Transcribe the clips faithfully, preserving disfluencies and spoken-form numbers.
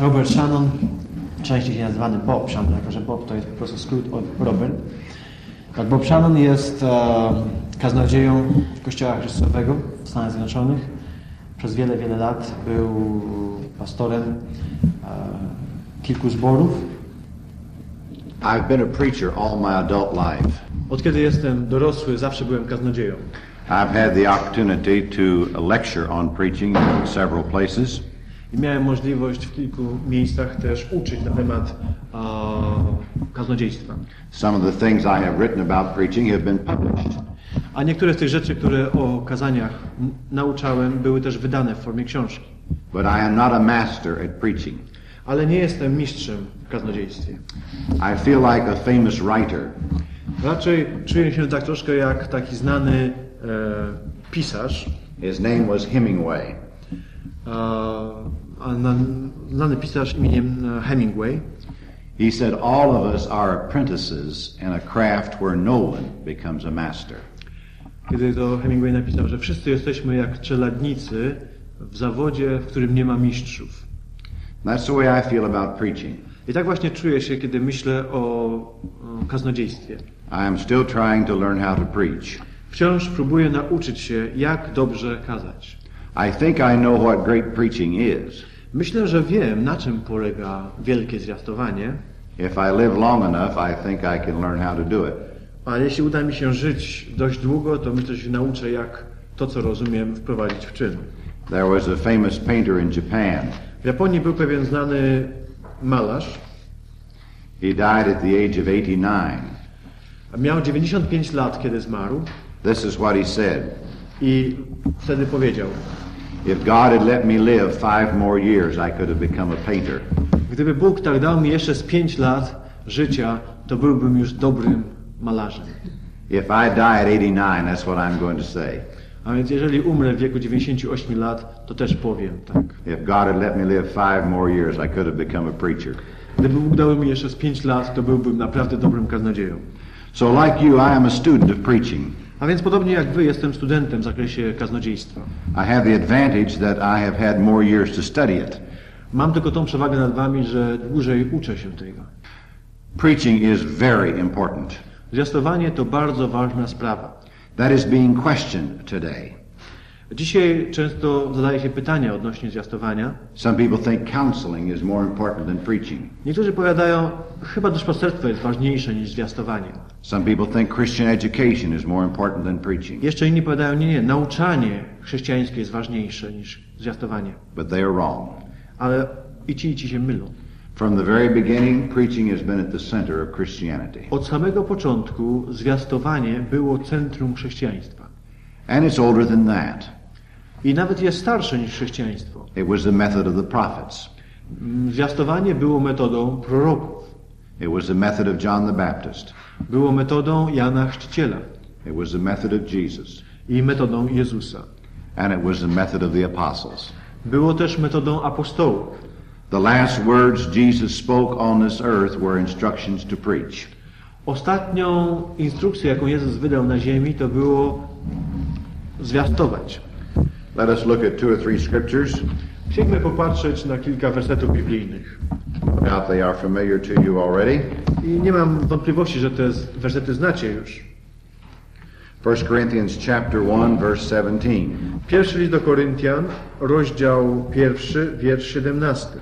Robert Shannon, częściej się nazywany Bob Shannon, jako że Bob to jest po prostu skrót od Robert. Tak, Bob Shannon jest e, kaznodzieją Kościoła Chrystusowego w Stanach Zjednoczonych. Przez wiele, wiele lat był pastorem e, kilku zborów. I've been a preacher all my adult life. Od kiedy jestem dorosły, zawsze byłem kaznodzieją. I've had the opportunity to lecture on preaching in several places. I miałem możliwość w kilku miejscach też uczyć na temat uh, kaznodziejstwa. Some of the things I have written about preaching have been published. A niektóre z tych rzeczy, które o kazaniach nauczałem, były też wydane w formie książki. But I am not a master at preaching. Ale nie jestem mistrzem w kaznodziejstwie. I feel like a famous writer. Raczej czuję się tak troszkę jak taki znany e, pisarz. His name was Hemingway. A na, znany pisarz imieniem Hemingway. He said all of us are apprentices in a craft where no one becomes a master. Kiedy to Hemingway napisał, że wszyscy jesteśmy jak czeladnicy w zawodzie, w którym nie ma mistrzów. That's the way I feel about preaching. I tak właśnie czuję się, kiedy myślę o, o kaznodziejstwie. I am still trying to learn how to preach. Wciąż próbuję nauczyć się, jak dobrze kazać. I think I know what great preaching is. Myślę, że wiem, na czym polega wielkie zwiastowanie. If I live long enough, I think I can learn how to do it. A jeśli uda mi się żyć dość długo, to myślę, że się nauczę, jak to, co rozumiem, wprowadzić w czyn. There was a famous painter in Japan. W Japonii był pewien znany malarz. He died at the age of eighty-nine. Miał dziewięćdziesiąt pięć lat, kiedy zmarł. This is what he said. I wtedy powiedział: If God had let me live five more years, I could have become a painter. Gdyby Bóg tak dał mi jeszcze z pięć lat życia, to byłbym już dobrym malarzem. If I die at eighty-nine, that's what I'm going to say. A więc jeżeli umrę w wieku dziewięćdziesięciu ośmiu lat, to też powiem tak. If God had let me live five more years, I could have become a preacher. Gdyby Bóg dał mi jeszcze z pięć lat, to byłbym naprawdę dobrym kaznodzieją. So like you, I am a student of preaching. A więc podobnie jak wy, jestem studentem w zakresie kaznodziejstwa. I have the advantage that I have had more years to study it. Mam tylko tą przewagę nad wami, że dłużej uczę się tego. Preaching is very important. Zwiastowanie to bardzo ważna sprawa. That is being questioned today. Dzisiaj często zadaje się pytania odnośnie zwiastowania. Some people think counseling is more important than preaching. Niektórzy powiadają, chyba duszpasterstwo jest ważniejsze niż zwiastowanie. Some people think Christian education is more important than preaching. Jeszcze inni powiadają, nie, nie, nauczanie chrześcijańskie jest ważniejsze niż zwiastowanie. But they are wrong. Ale i ci, i ci się mylą. From the very beginning, preaching has been at the center of Christianity. Od samego początku zwiastowanie było centrum chrześcijaństwa. And it's older than that. I nawet jest starsze niż chrześcijaństwo. It was the method of the prophets. Zwiastowanie było metodą proroków. It was the method of John the Baptist. Było metodą Jana Chrzciciela. It was the method of Jesus. I metodą Jezusa. And it was the method of the apostles. Było też metodą apostołów. The last words Jesus spoke on this earth were instructions to preach. Ostatnią instrukcję, jaką Jezus wydał na ziemi, to było zwiastować. Let us look at two or three scriptures. Chcielibyśmy popatrzeć na kilka wersetów biblijnych. No doubt they are familiar to you already. I nie mam wątpliwości, że te wersety znacie już. First Corinthians chapter one, verse seventeen. Pierwszy list do Koryntian, rozdział pierwszy, wiersz siedemnasty.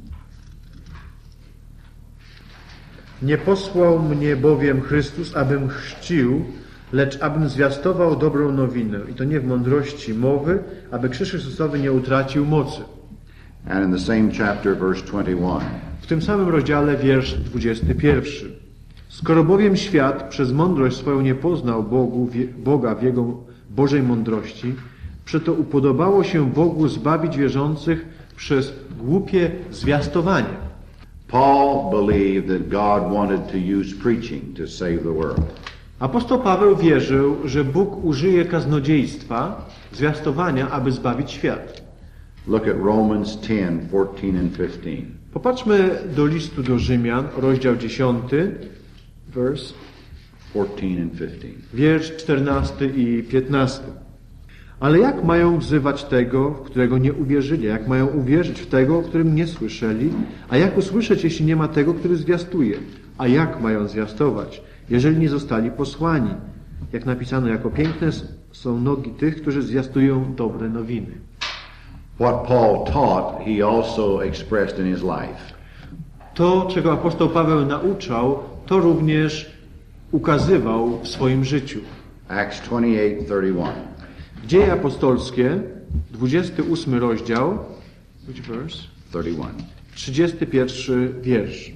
Nie posłał mnie bowiem Chrystus, abym chrzcił, lecz abym zwiastował dobrą nowinę. I to nie w mądrości mowy, aby krzyż Chrystusowy nie utracił mocy. And in the same chapter, verse twenty-one. W tym samym rozdziale, wiersz dwudziesty pierwszy. Skoro bowiem świat przez mądrość swoją nie poznał Bogu, Boga w Jego Bożej mądrości, przeto upodobało się Bogu zbawić wierzących przez głupie zwiastowanie. Paul believed that God wanted to use preaching to save the world. Apostoł Paweł wierzył, że Bóg użyje kaznodziejstwa, zwiastowania, aby zbawić świat. Look at Romans ten, fourteen and fifteen. Popatrzmy do listu do Rzymian, rozdział dziesiąty, verse fourteen and fifteen. wiersz czternasty i piętnasty. Ale jak mają wzywać tego, w którego nie uwierzyli? Jak mają uwierzyć w tego, o którym nie słyszeli? A jak usłyszeć, jeśli nie ma tego, który zwiastuje? A jak mają zwiastować, jeżeli nie zostali posłani? Jak napisano, jako piękne są nogi tych, którzy zwiastują dobre nowiny. What Paul taught, he also expressed in his life. To, czego apostoł Paweł nauczał, to również ukazywał w swoim życiu. Acts twenty-eight thirty-one. Dzieje apostolskie, dwudziesty ósmy rozdział, which verse? thirty-one. trzydziesty pierwszy wiersz.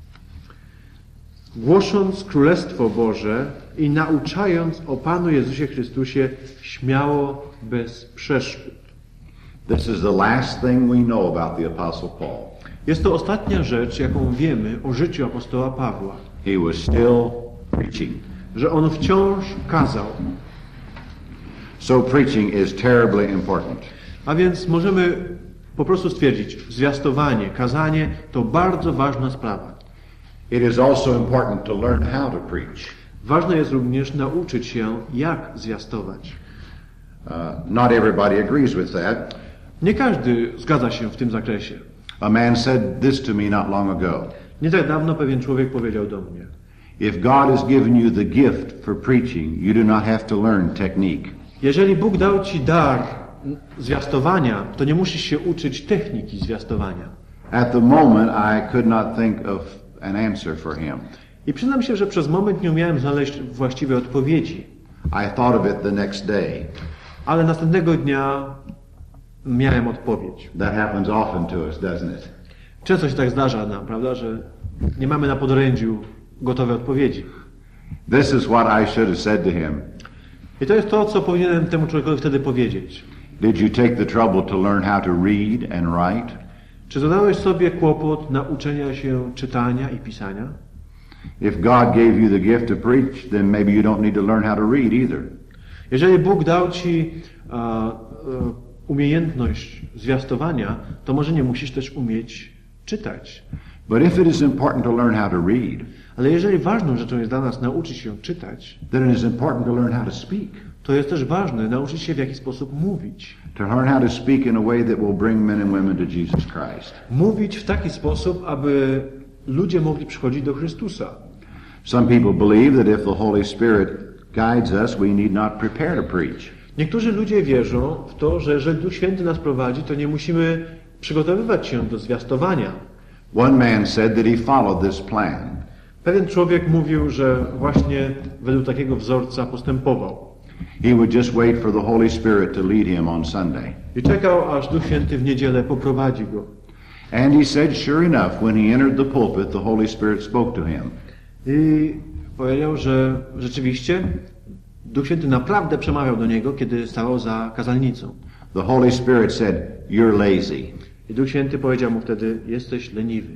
Głosząc Królestwo Boże i nauczając o Panu Jezusie Chrystusie śmiało, bez przeszkód. This is the last thing we know about the Apostle Paul. Jest to ostatnia rzecz, jaką wiemy o życiu apostoła Pawła. He was still preaching. Że on wciąż kazał. So preaching is terribly important. A więc możemy po prostu stwierdzić, zwiastowanie, kazanie to bardzo ważna sprawa. It is also important to learn how to preach. Ważne jest również nauczyć się, jak zwiastować. Uh, not everybody agrees with that. Nie każdy zgadza się w tym zakresie. A man said this to me not long ago. Nie tak dawno pewien człowiek powiedział do mnie: If God has given you the gift for preaching, you do not have to learn technique. Jeżeli Bóg dał ci dar zwiastowania, to nie musisz się uczyć techniki zwiastowania. At the moment I could not think of an answer for him. I przyznam się, że przez moment nie umiałem znaleźć właściwej odpowiedzi. I thought of it the next day. Ale następnego dnia miałem odpowiedź. That happens often to us, doesn't it? Często się tak zdarza nam, prawda, że nie mamy na podorędziu gotowej odpowiedzi. This is what I should have said to him. I to jest to, co powinienem temu człowiekowi wtedy powiedzieć. Did you take the trouble to learn how to read and write? Czy zadałeś sobie kłopot nauczenia się czytania i pisania? If God gave you the gift to preach, then maybe you don't need to learn how to read either. Jeżeli Bóg dał ci uh, uh, umiejętność zwiastowania, to może nie musisz też umieć czytać. But if it is important to learn how to read, ale jeżeli ważną rzeczą jest dla nas nauczyć się czytać, then it is important to learn how to speak. To jest też ważne nauczyć się, w jaki sposób mówić. To learn how to speak in a way that will bring men and women to Jesus Christ. Mówić w taki sposób, aby ludzie mogli przychodzić do Chrystusa. Some people believe that if the Holy Spirit guides us, we need not prepare to preach. Niektórzy ludzie wierzą w to, że jeżeli Duch Święty nas prowadzi, to nie musimy przygotowywać się do zwiastowania. One man said that he followed this plan. Pewien człowiek mówił, że właśnie według takiego wzorca postępował. He would just wait for the Holy Spirit to lead him on Sunday. I czekał, aż Duch Święty w niedzielę poprowadzi go. And he said, sure enough, when he entered the pulpit, the Holy Spirit spoke to him. I powiedział, że rzeczywiście Duch Święty naprawdę przemawiał do niego, kiedy stawał za kazalnicą. The Holy Spirit said, you're lazy. I Duch Święty powiedział mu wtedy, jesteś leniwy.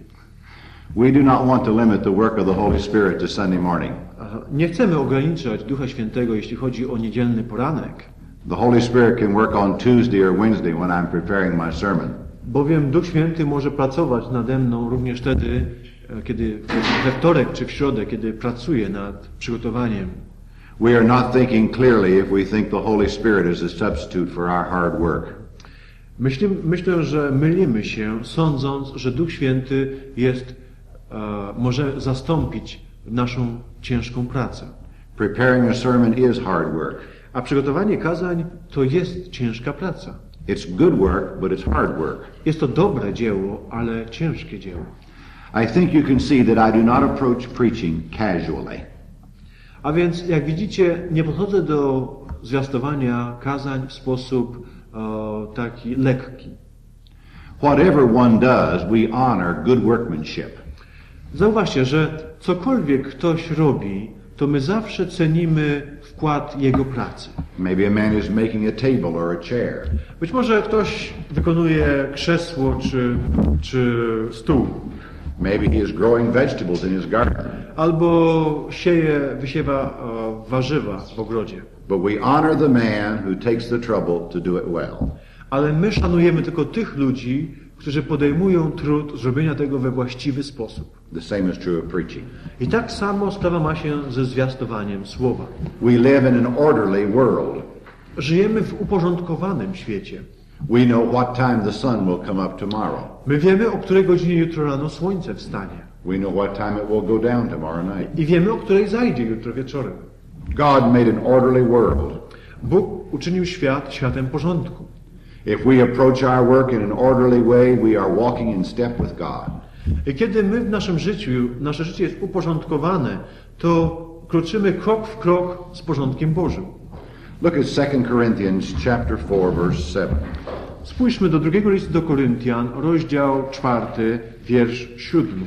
We do not want to limit the work of the Holy Spirit to Sunday morning. Nie chcemy ograniczać Ducha Świętego, jeśli chodzi o niedzielny poranek. The Holy Spirit can work on Tuesday or Wednesday when I'm preparing my sermon. Bowiem Duch Święty może pracować nade mną również wtedy, kiedy we wtorek czy w środę, kiedy pracuję nad przygotowaniem. We are not thinking clearly if we think the Holy Spirit is a substitute for our hard work. Myślę, myślę, że mylimy się, sądząc, że Duch Święty jest, uh, może zastąpić naszą ciężką pracę. Preparing a sermon is hard work. A przygotowanie kazań to jest ciężka praca. It's good work, but it's hard work. Jest to dobre dzieło, ale ciężkie dzieło. I think you can see that I do not approach preaching casually. A więc, jak widzicie, nie podchodzę do zwiastowania kazań w sposób uh, taki lekki. Whatever one does, we honor good workmanship. Zauważcie, że cokolwiek ktoś robi, to my zawsze cenimy wkład jego pracy. Maybe a man is making a table or a chair. Być może ktoś wykonuje krzesło czy, czy stół. Maybe he is growing vegetables in his garden. Albo sieje, wysiewa uh, warzywa w ogrodzie. But we honor the man who takes the trouble to do it well. Ale my szanujemy tylko tych ludzi, którzy podejmują trud zrobienia tego we właściwy sposób. The same is true of preaching. I tak samo sprawa ma się ze zwiastowaniem słowa. We live in an orderly world. żyjemy w uporządkowanym świecie. We know what time the sun will come up tomorrow. My wiemy, o której godzinie jutro rano słońce wstanie. We know what time it will go down tomorrow night. I wiemy, o której zajdzie jutro wieczorem. God made an orderly world. Bóg uczynił świat światem porządku. If we approach our work in an orderly way, we are walking in step with God. I kiedy my w naszym życiu, nasze życie jest uporządkowane, to kroczymy krok w krok z porządkiem Bożym. Look at Second Corinthians chapter four, verse seven. Spójrzmy do drugiego listu do Koryntian, rozdział czwarty, wiersz siódmy.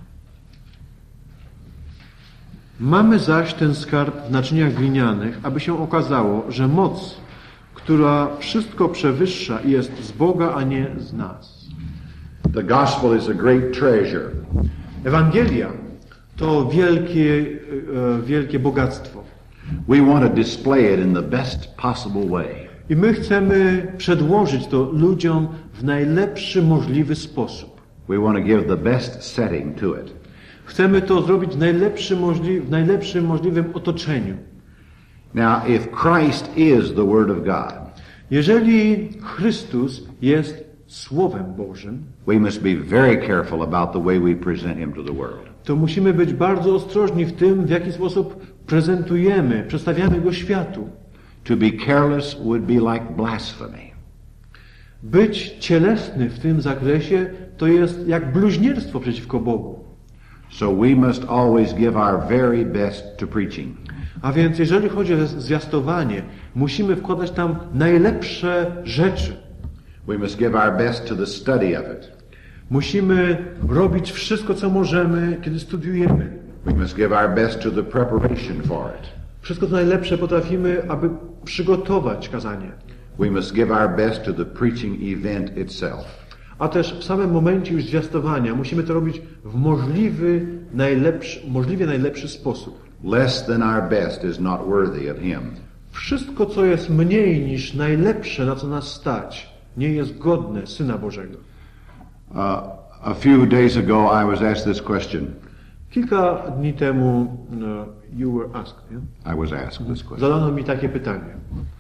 Mamy zaś ten skarb w naczyniach glinianych, aby się okazało, że moc, która wszystko przewyższa, jest z Boga, a nie z nas. The gospel is a great treasure. Ewangelia to wielkie, e, wielkie bogactwo. We want to display it in the best possible way. I my chcemy przedłożyć to ludziom w najlepszy możliwy sposób. We want to give the best setting to it. Chcemy to zrobić w najlepszym, możli- w najlepszym możliwym otoczeniu. Now, if Christ is the Word of God, Jeżeli Chrystus jest Słowem Bożym, we must be very careful about the way we present Him to the world. to musimy być bardzo ostrożni w tym, w jaki sposób prezentujemy, przedstawiamy Go światu. To be careless would be like blasphemy. Być cielesny w tym zakresie to jest jak bluźnierstwo przeciwko Bogu. So we must always give our very best to preaching. A więc jeżeli chodzi o zwiastowanie, musimy wkładać tam najlepsze rzeczy. We must give our best to the study of it. Musimy robić wszystko, co możemy, kiedy studiujemy. We must give our best to the preparation for it. Wszystko co najlepsze potrafimy, aby przygotować kazanie. We must give our best to the preaching event itself. A też w samym momencie już zwiastowania musimy to robić w możliwy, najlepszy, możliwie najlepszy sposób. Less than our best is not worthy of Him. Wszystko, co jest mniej niż najlepsze, na co nas stać, nie jest godne Syna Bożego. Uh, a few days ago I was asked this question. Kilka dni temu uh, you were asked, yeah? I was asked this question. Zadano mi takie pytanie.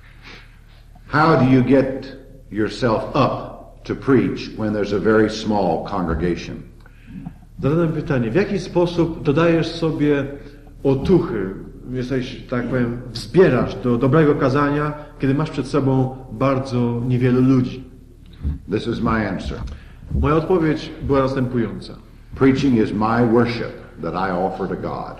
How do you get yourself up to preach when there's a very small congregation? Zadano mi pytanie, w jaki sposób dodajesz sobie otuchy, jesteś, tak powiem, wzbierasz do dobrego kazania, kiedy masz przed sobą bardzo niewielu ludzi? This is my answer. Moja odpowiedź była następująca. Preaching is my worship that I offer to God.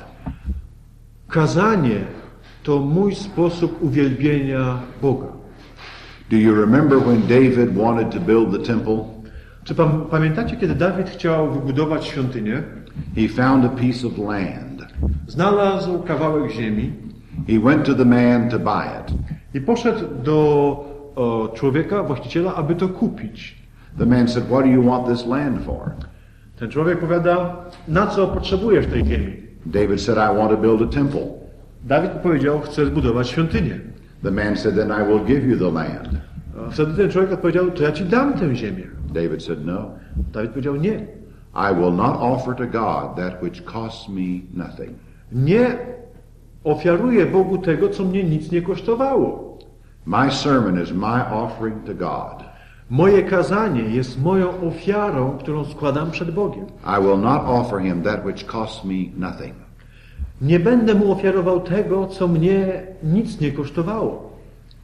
Kazanie to mój sposób uwielbienia Boga. Do you remember when David wanted to build the temple? Czy pan, pamiętacie, kiedy Dawid chciał wybudować świątynię? He found a piece of land. Znalazł kawałek ziemi He went to the man to buy it. i poszedł do o, człowieka, właściciela, aby to kupić. The man said, "What do you want this land for?" Ten człowiek powiada, na co potrzebujesz tej ziemi? David said, "I want to build a temple." Dawid powiedział, chcę zbudować świątynię. The man said, "Then I will give you the land." A wtedy ten człowiek odpowiedział, to ja ci dam tę ziemię. David said, "No. Dawid powiedział, nie. I will not offer to God that which costs me nothing." Nie ofiaruję Bogu tego, co mnie nic nie kosztowało. My sermon is my offering to God. Moje kazanie jest moją ofiarą, którą składam przed Bogiem. I will not offer him that which costs me nothing. Nie będę mu ofiarował tego, co mnie nic nie kosztowało.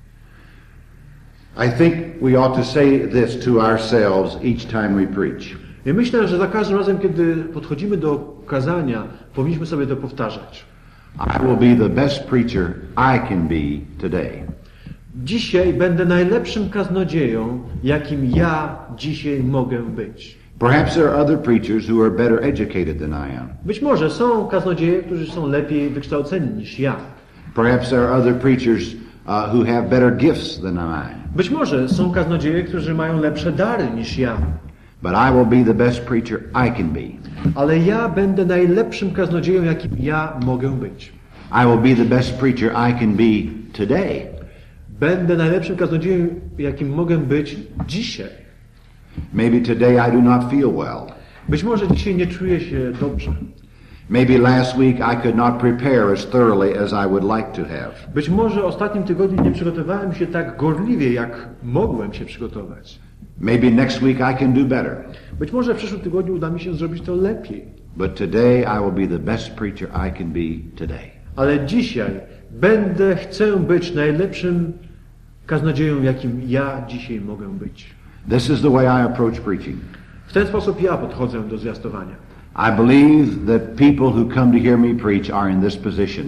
I think we ought to say this to ourselves each time we preach. I myślę, że za każdym razem, kiedy podchodzimy do kazania, powinniśmy sobie to powtarzać. I will be the best preacher I can be today. Dzisiaj będę najlepszym kaznodzieją, jakim ja dzisiaj mogę być. Perhaps there are other preachers who are better educated than I am. Być może są kaznodzieje, którzy są lepiej wykształceni niż ja. Perhaps there are other preachers uh, who have better gifts than I. Być może są kaznodzieje, którzy mają lepsze dary niż ja. But I will be the best preacher I can be. Ale ja będę najlepszym kaznodzieją, jakim ja mogę być. I will be the best preacher I can be today. Będę najlepszym kaznodzieją, jakim mogę być dzisiaj. Maybe today I do not feel well. Być może dzisiaj nie czuję się dobrze. Maybe last week I could not prepare as thoroughly as I would like to have. Być może w ostatnim tygodniu nie przygotowałem się tak gorliwie, jak mogłem się przygotować. Maybe next week I can do better. Być może w przyszłym tygodniu uda mi się zrobić to lepiej. But today I will be the best preacher I can be today. Ale dzisiaj będę, chcę być najlepszym kaznodzieją, jakim ja dzisiaj mogę być. This is the way I approach preaching. W ten sposób ja podchodzę do zwiastowania. I believe that people who come to hear me preach are in this position.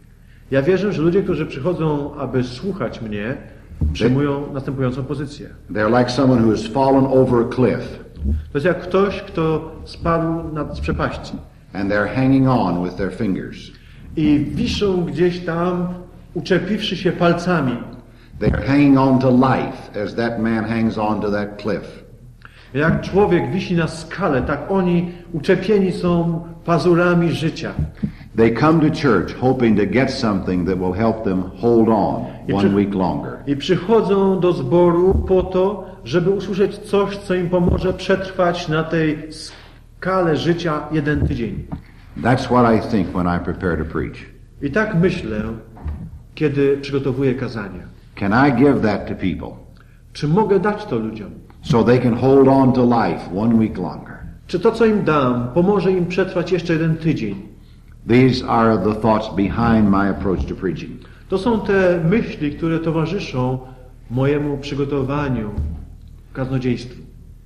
Ja wierzę, że ludzie, którzy przychodzą, aby słuchać mnie, przyjmują następującą pozycję. They're like someone who has fallen over a cliff. To jest jak ktoś, kto spadł nad z przepaści and they're hanging on with their fingers. i wiszą gdzieś tam, uczepiwszy się palcami. They're hanging on to life as that man hangs on to that cliff. Jak człowiek wisi na skale, tak oni uczepieni są pazurami życia. They come to church hoping to get something that will help them hold on one week longer. I przychodzą do zboru po to, żeby usłyszeć coś, co im pomoże przetrwać na tej skale życia jeden tydzień. That's what I think when I prepare to preach. I tak myślę, kiedy przygotowuję kazanie. Can I give that to people? Czy mogę dać to ludziom? So they can hold on to life one week longer. Czy to, co im dam, pomoże im przetrwać jeszcze jeden tydzień? These are the thoughts behind my approach to preaching. To są te myśli, które towarzyszą mojemu przygotowaniu kaznodziejstwu.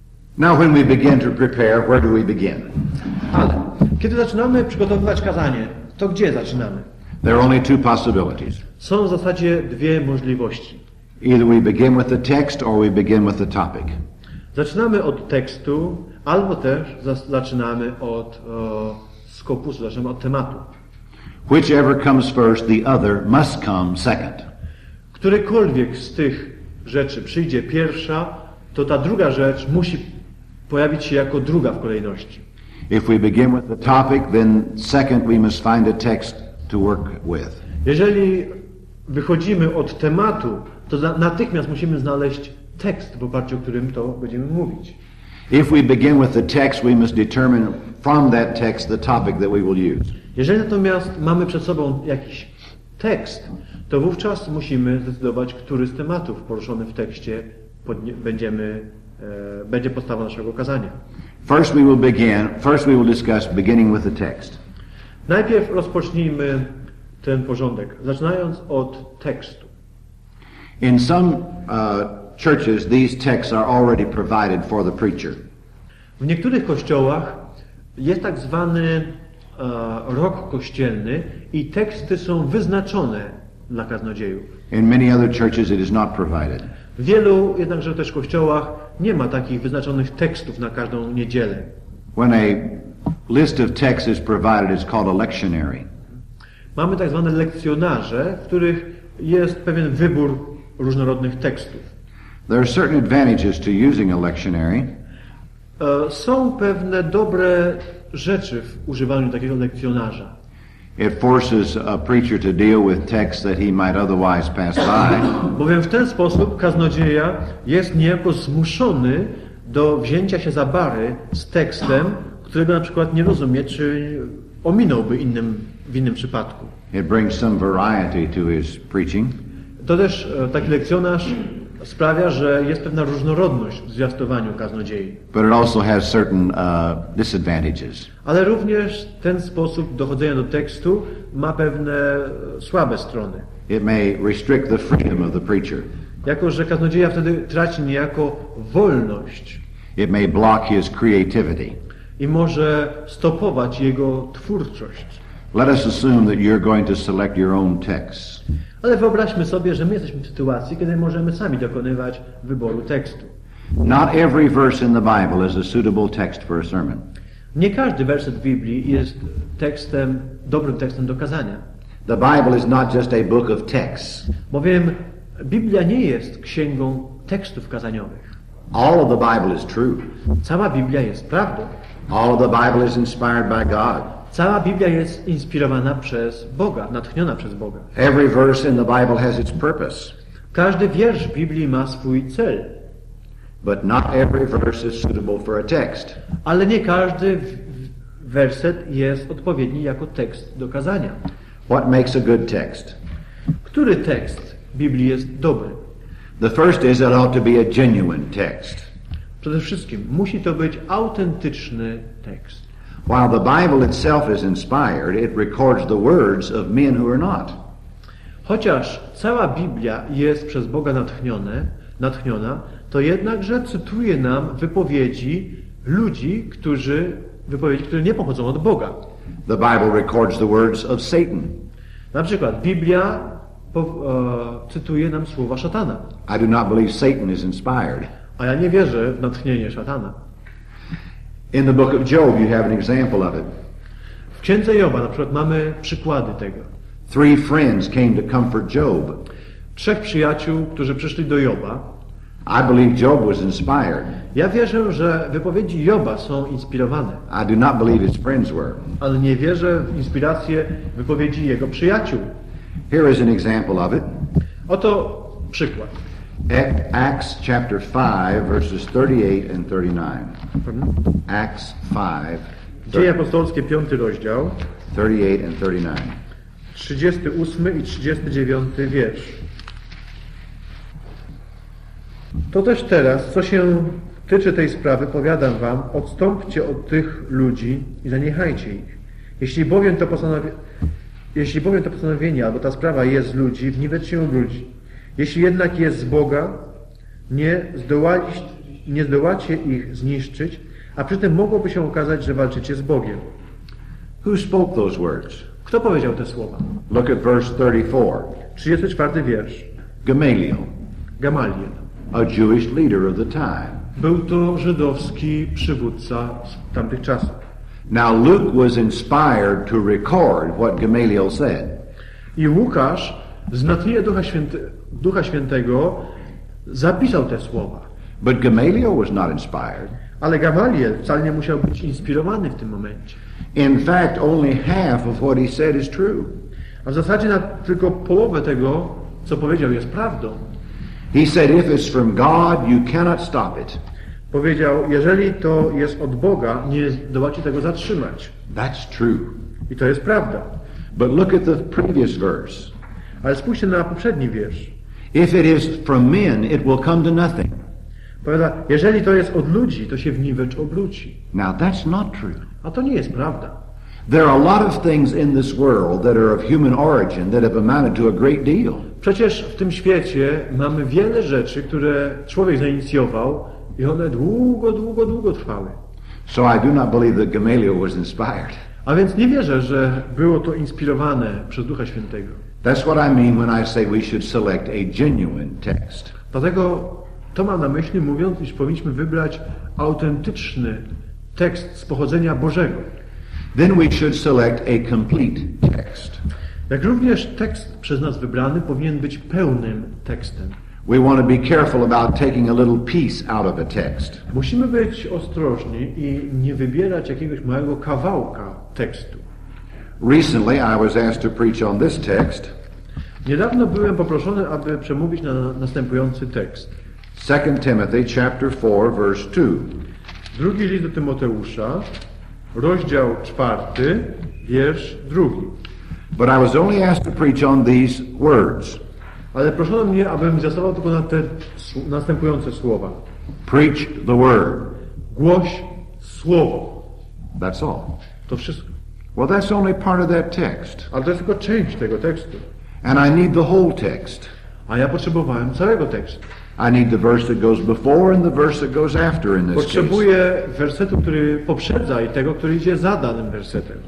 Now when we begin to prepare, where do we begin? Ale kiedy zaczynamy przygotowywać kazanie, to gdzie zaczynamy? There are only two possibilities. Są w zasadzie dwie możliwości. Either we begin with the text or we begin with the topic. Zaczynamy od tekstu, albo też za- zaczynamy od o, skopusu, zaczynamy od tematu. Whichever comes first, the other must come second. Którykolwiek z tych rzeczy przyjdzie pierwsza, to ta druga rzecz musi pojawić się jako druga w kolejności. If we begin with the topic, then second we must find a text to work with. Jeżeli wychodzimy od tematu, to za- natychmiast musimy znaleźć tekst, w oparciu o którym to będziemy mówić. If we begin with the text, we must determine from that text the topic that we will use. Jeżeli natomiast mamy przed sobą jakiś tekst, to wówczas musimy zdecydować, który z tematów poruszonych w tekście podnie- będziemy, e, będzie podstawą naszego kazania. First we will begin, first we will discuss beginning with the text. Najpierw rozpocznijmy ten porządek, zaczynając od tekstu. In some uh, churches, these texts are already provided for the preacher. W niektórych kościołach jest tak zwany e, rok kościelny i teksty są wyznaczone dla kaznodziejów. In many other churches, it is not provided. W wielu jednakże też kościołach nie ma takich wyznaczonych tekstów na każdą niedzielę. When a list of texts is provided, it's called a lectionary. Mamy tak zwane lekcjonarze, w których jest pewien wybór różnorodnych tekstów. There are certain advantages to using a lectionary. E, Są pewne dobre rzeczy w używaniu takiego lekcjonarza. It forces a preacher to deal with texts that he might otherwise pass by. Bowiem w ten sposób kaznodzieja jest niejako zmuszony do wzięcia się za bary z tekstem, którego na przykład nie rozumie, czy ominąłby innym, w innym przypadku. It brings some variety to his preaching. To też e, taki lekcjonarz sprawia, że jest pewna różnorodność w zwiastowaniu kaznodziei. But it also has certain uh, disadvantages. Ale również ten sposób dochodzenia do tekstu ma pewne e, słabe strony. It may restrict the freedom of the preacher. Jako że kaznodzieja wtedy traci niejako wolność It may block his creativity. i może stopować jego twórczość. Let us assume that you're going to select your own text. Ale wyobraźmy sobie, że my jesteśmy w sytuacji, kiedy możemy sami dokonywać wyboru tekstu. Not every verse in the Bible is a suitable text for a sermon. Nie każdy werset w Biblii jest tekstem, dobrym tekstem do kazania. The Bible is not just a book of texts. Bowiem Biblia nie jest księgą tekstów kazaniowych. All of the Bible is true. Cała Biblia jest prawdą. All of the Bible is inspired by God. Cała Biblia jest inspirowana przez Boga, natchniona przez Boga. Every verse in the Bible has its purpose. Każdy wiersz w Biblii ma swój cel, But not every verse is suitable for a text. ale nie każdy w- werset jest odpowiedni jako tekst do kazania. What makes a good text? Który tekst Biblii jest dobry? The first is it ought to be a genuine text. Przede wszystkim musi to być autentyczny tekst. While the Bible itself is inspired, it records the words of men who are not. Chociaż cała Biblia jest przez Boga natchnione, natchniona, to jednakże cytuje nam wypowiedzi ludzi, którzy, wypowiedzi, które nie pochodzą od Boga. The Bible records the words of Satan. Na przykład Biblia po, e, cytuje nam słowa szatana. I do not believe Satan is inspired. A ja nie wierzę w natchnienie szatana. In the book of Job you have an example of it. W księdze Joba na przykład mamy przykłady tego. Three friends came to comfort Job. Trzech przyjaciół, którzy przyszli do Joba. I believe Job was inspired. Ja wierzę, że wypowiedzi Joba są inspirowane. I do not believe his friends were. Ale nie wierzę w inspirację wypowiedzi jego przyjaciół. Here is an example of it. Oto przykład. Acts chapter five, verses thirty-eight and thirty-nine. Pardon? Acts five, Dzieje apostolskie, piąty rozdział, thirty-eight and thirty-nine. trzydziesty ósmy i trzydziesty dziewiąty wiersz. To też teraz, co się tyczy tej sprawy, powiadam wam, odstąpcie od tych ludzi i zaniechajcie ich. Jeśli bowiem to, postanowi... Jeśli bowiem to postanowienie albo ta sprawa jest z ludzi, w niwecz się obróci. Jeśli jednak jest z Boga, nie, zdołali... nie zdołacie ich zniszczyć, a przy tym mogłoby się okazać, że walczycie z Bogiem. Who spoke those words? Kto powiedział te słowa? Look at verse thirty-four. trzydziesty czwarty wiersz. Gamaliel, Gamaliel. a Jewish leader of the time. Był to żydowski przywódca z tamtych czasów. Now Luke was inspired to record what Gamaliel said. I Łukasz z natchnienia Ducha, Święte, Ducha Świętego zapisał te słowa. But Gamaliel was not inspired. Ale Gamaliel wcale nie musiał być inspirowany w tym momencie. In fact, only half of what he said is true. A w zasadzie na tylko połowę tego, co powiedział, jest prawdą. He said, if it's from God, you cannot stop it. Powiedział, jeżeli to jest od Boga, nie zdołacie tego zatrzymać. That's true. I to jest prawda. But look at the previous verse. Ale spójrzcie na poprzedni wiersz. If it is from men, it will come to nothing. Powiada, jeżeli to jest od ludzi, to się w niwecz obróci. Now that's not true. A to nie jest prawda. There are a lot of things in this world that are of human origin that have amounted to a great deal. Przecież w tym świecie mamy wiele rzeczy, które człowiek zainicjował i one długo, długo, długo trwały. So I do not believe that Gamaliel was inspired. A więc nie wierzę, że było to inspirowane przez Ducha Świętego. That's what I mean when I say we should select a genuine text. Dlatego to mam na myśli, mówiąc, iż powinniśmy wybrać autentyczny tekst z pochodzenia Bożego. Then we should select a complete text. Jak również tekst przez nas wybrany powinien być pełnym tekstem. We want to be careful about taking a little piece out of a text. Musimy być ostrożni i nie wybierać jakiegoś małego kawałka tekstu. Recently I was asked to preach on this text. Niedawno byłem poproszony, aby przemówić na następujący tekst. Second Timothy chapter four verse two. Drugi list do Tymoteusza, rozdział czwarty, wiersz drugi. But I was only asked to preach on these words. Ale proszono mnie, abym zastosował tylko na te następujące słowa. Preach the word. Głoś słowo. That's all. To wszystko. Well, that's only part of that text. Ale to jest tylko część tego tekstu. And I need the whole text. A ja potrzebowałem całego tekstu. I need the verse that goes before and the verse that goes after in this case. Potrzebuję wersetu, który poprzedza i tego, który idzie za danym wersetem.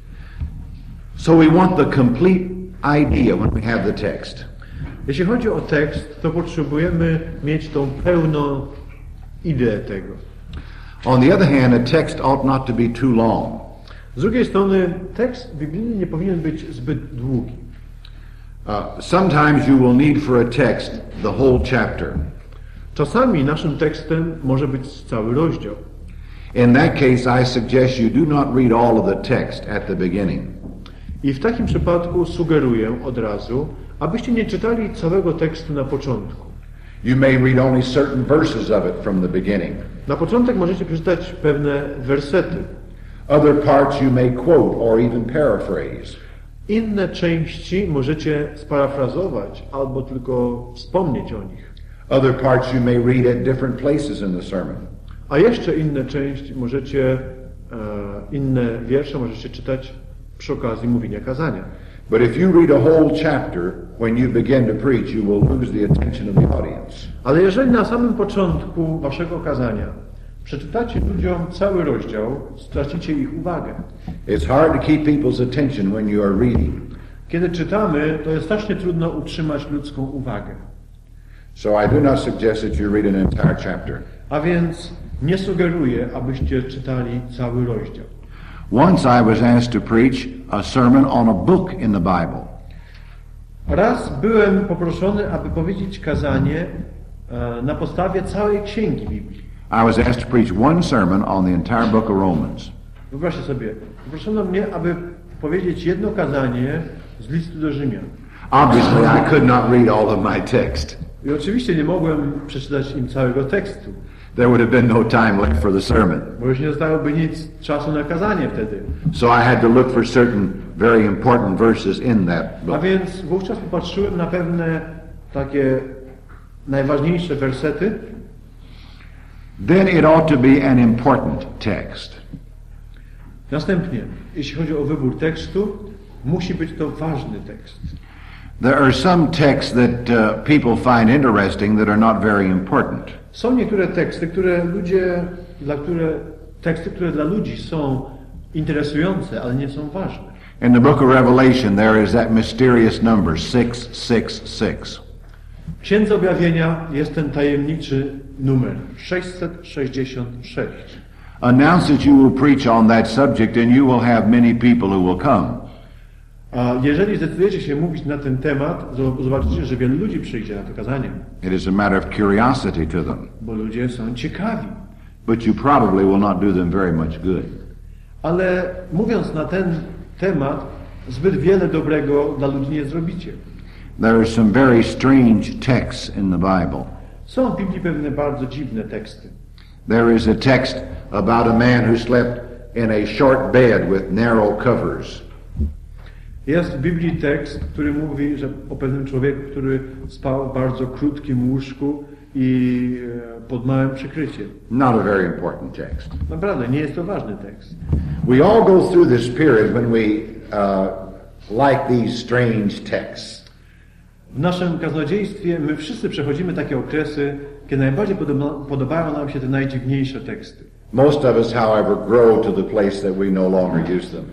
So we want the complete idea when we have the text. Jeśli chodzi o tekst, to potrzebujemy mieć tą pełną ideę tego. On the other hand, a text ought not to be too long. Z drugiej strony, tekst biblijny nie powinien być zbyt długi. Uh, sometimes you will need for a text the whole chapter. Czasami naszym tekstem może być cały rozdział. In that case, I suggest you do not read all of the text at the beginning. I w takim przypadku sugeruję od razu, abyście nie czytali całego tekstu na początku. You may read only certain verses of it from the beginning. Na początek możecie przeczytać pewne wersety. Other parts you may quote or even paraphrase. Inne części możecie sparafrazować albo tylko wspomnieć o nich. Other parts you may read at different places in the sermon. A jeszcze inne części możecie, e, inne wiersze możecie czytać przy okazji mówienia kazania. But if you read a whole chapter, when you begin to preach, you will lose the attention of the audience. Ale jeżeli na samym początku waszego kazania przeczytacie ludziom cały rozdział, stracicie ich uwagę. It's hard to keep people's attention when you are reading. Kiedy czytamy, to jest strasznie trudno utrzymać ludzką uwagę. So I do not suggest that you read an entire chapter. A więc nie sugeruję, abyście czytali cały rozdział. Once I was asked to preach a sermon on a book in the Bible. Raz byłem poproszony, aby powiedzieć kazanie e, na podstawie całej księgi Biblii. I was asked to preach one sermon on the entire book of Romans. Wyobraźcie sobie, poproszono mnie, aby powiedzieć jedno kazanie z listu do Rzymian. Obviously, I could not read all of my text. I oczywiście nie mogłem przeczytać im całego tekstu, There would have been no time left for the sermon. bo już nie zostałoby nic czasu na kazanie wtedy. So I had to look for certain very important verses in that A book. więc wówczas popatrzyłem na pewne takie najważniejsze wersety. Then it ought to be an important text. Następnie, jeśli chodzi o wybór tekstu, musi być to ważny tekst. There are some texts that uh, people find interesting that are not very important. Są niektóre teksty, które ludzie, dla które, teksty, które dla ludzi są interesujące, ale nie są ważne. In the book of Revelation, there is that mysterious number, six six six. W Księdze Objawienia jest ten tajemniczy numer sześćset sześćdziesiąt sześć. Announce that you will preach on that subject and you will have many people who will come. A jeżeli zdecydujecie się mówić na ten temat, zobaczycie, że wielu ludzi przyjdzie na to kazanie, It is a matter of curiosity to them. bo ludzie są ciekawi. But you probably will not do them very much good. Ale mówiąc na ten temat, zbyt wiele dobrego dla ludzi nie zrobicie. There are some very strange texts in the Bible. Są w Biblii pewne bardzo dziwne teksty. There is a text about a man who slept in a short bed with narrow covers. Jest w Biblii tekst, który mówi, że o pewnym człowieku, który spał w bardzo krótkim łóżku i pod małym przykryciem. Not a very important text. Naprawdę, nie jest to ważny tekst. We all go through this period when we uh, like these strange texts. W naszym kaznodziejstwie my wszyscy przechodzimy takie okresy, kiedy najbardziej podoba, podobają nam się te najdziwniejsze teksty. Most of us, however, grow to the place that we no longer use them.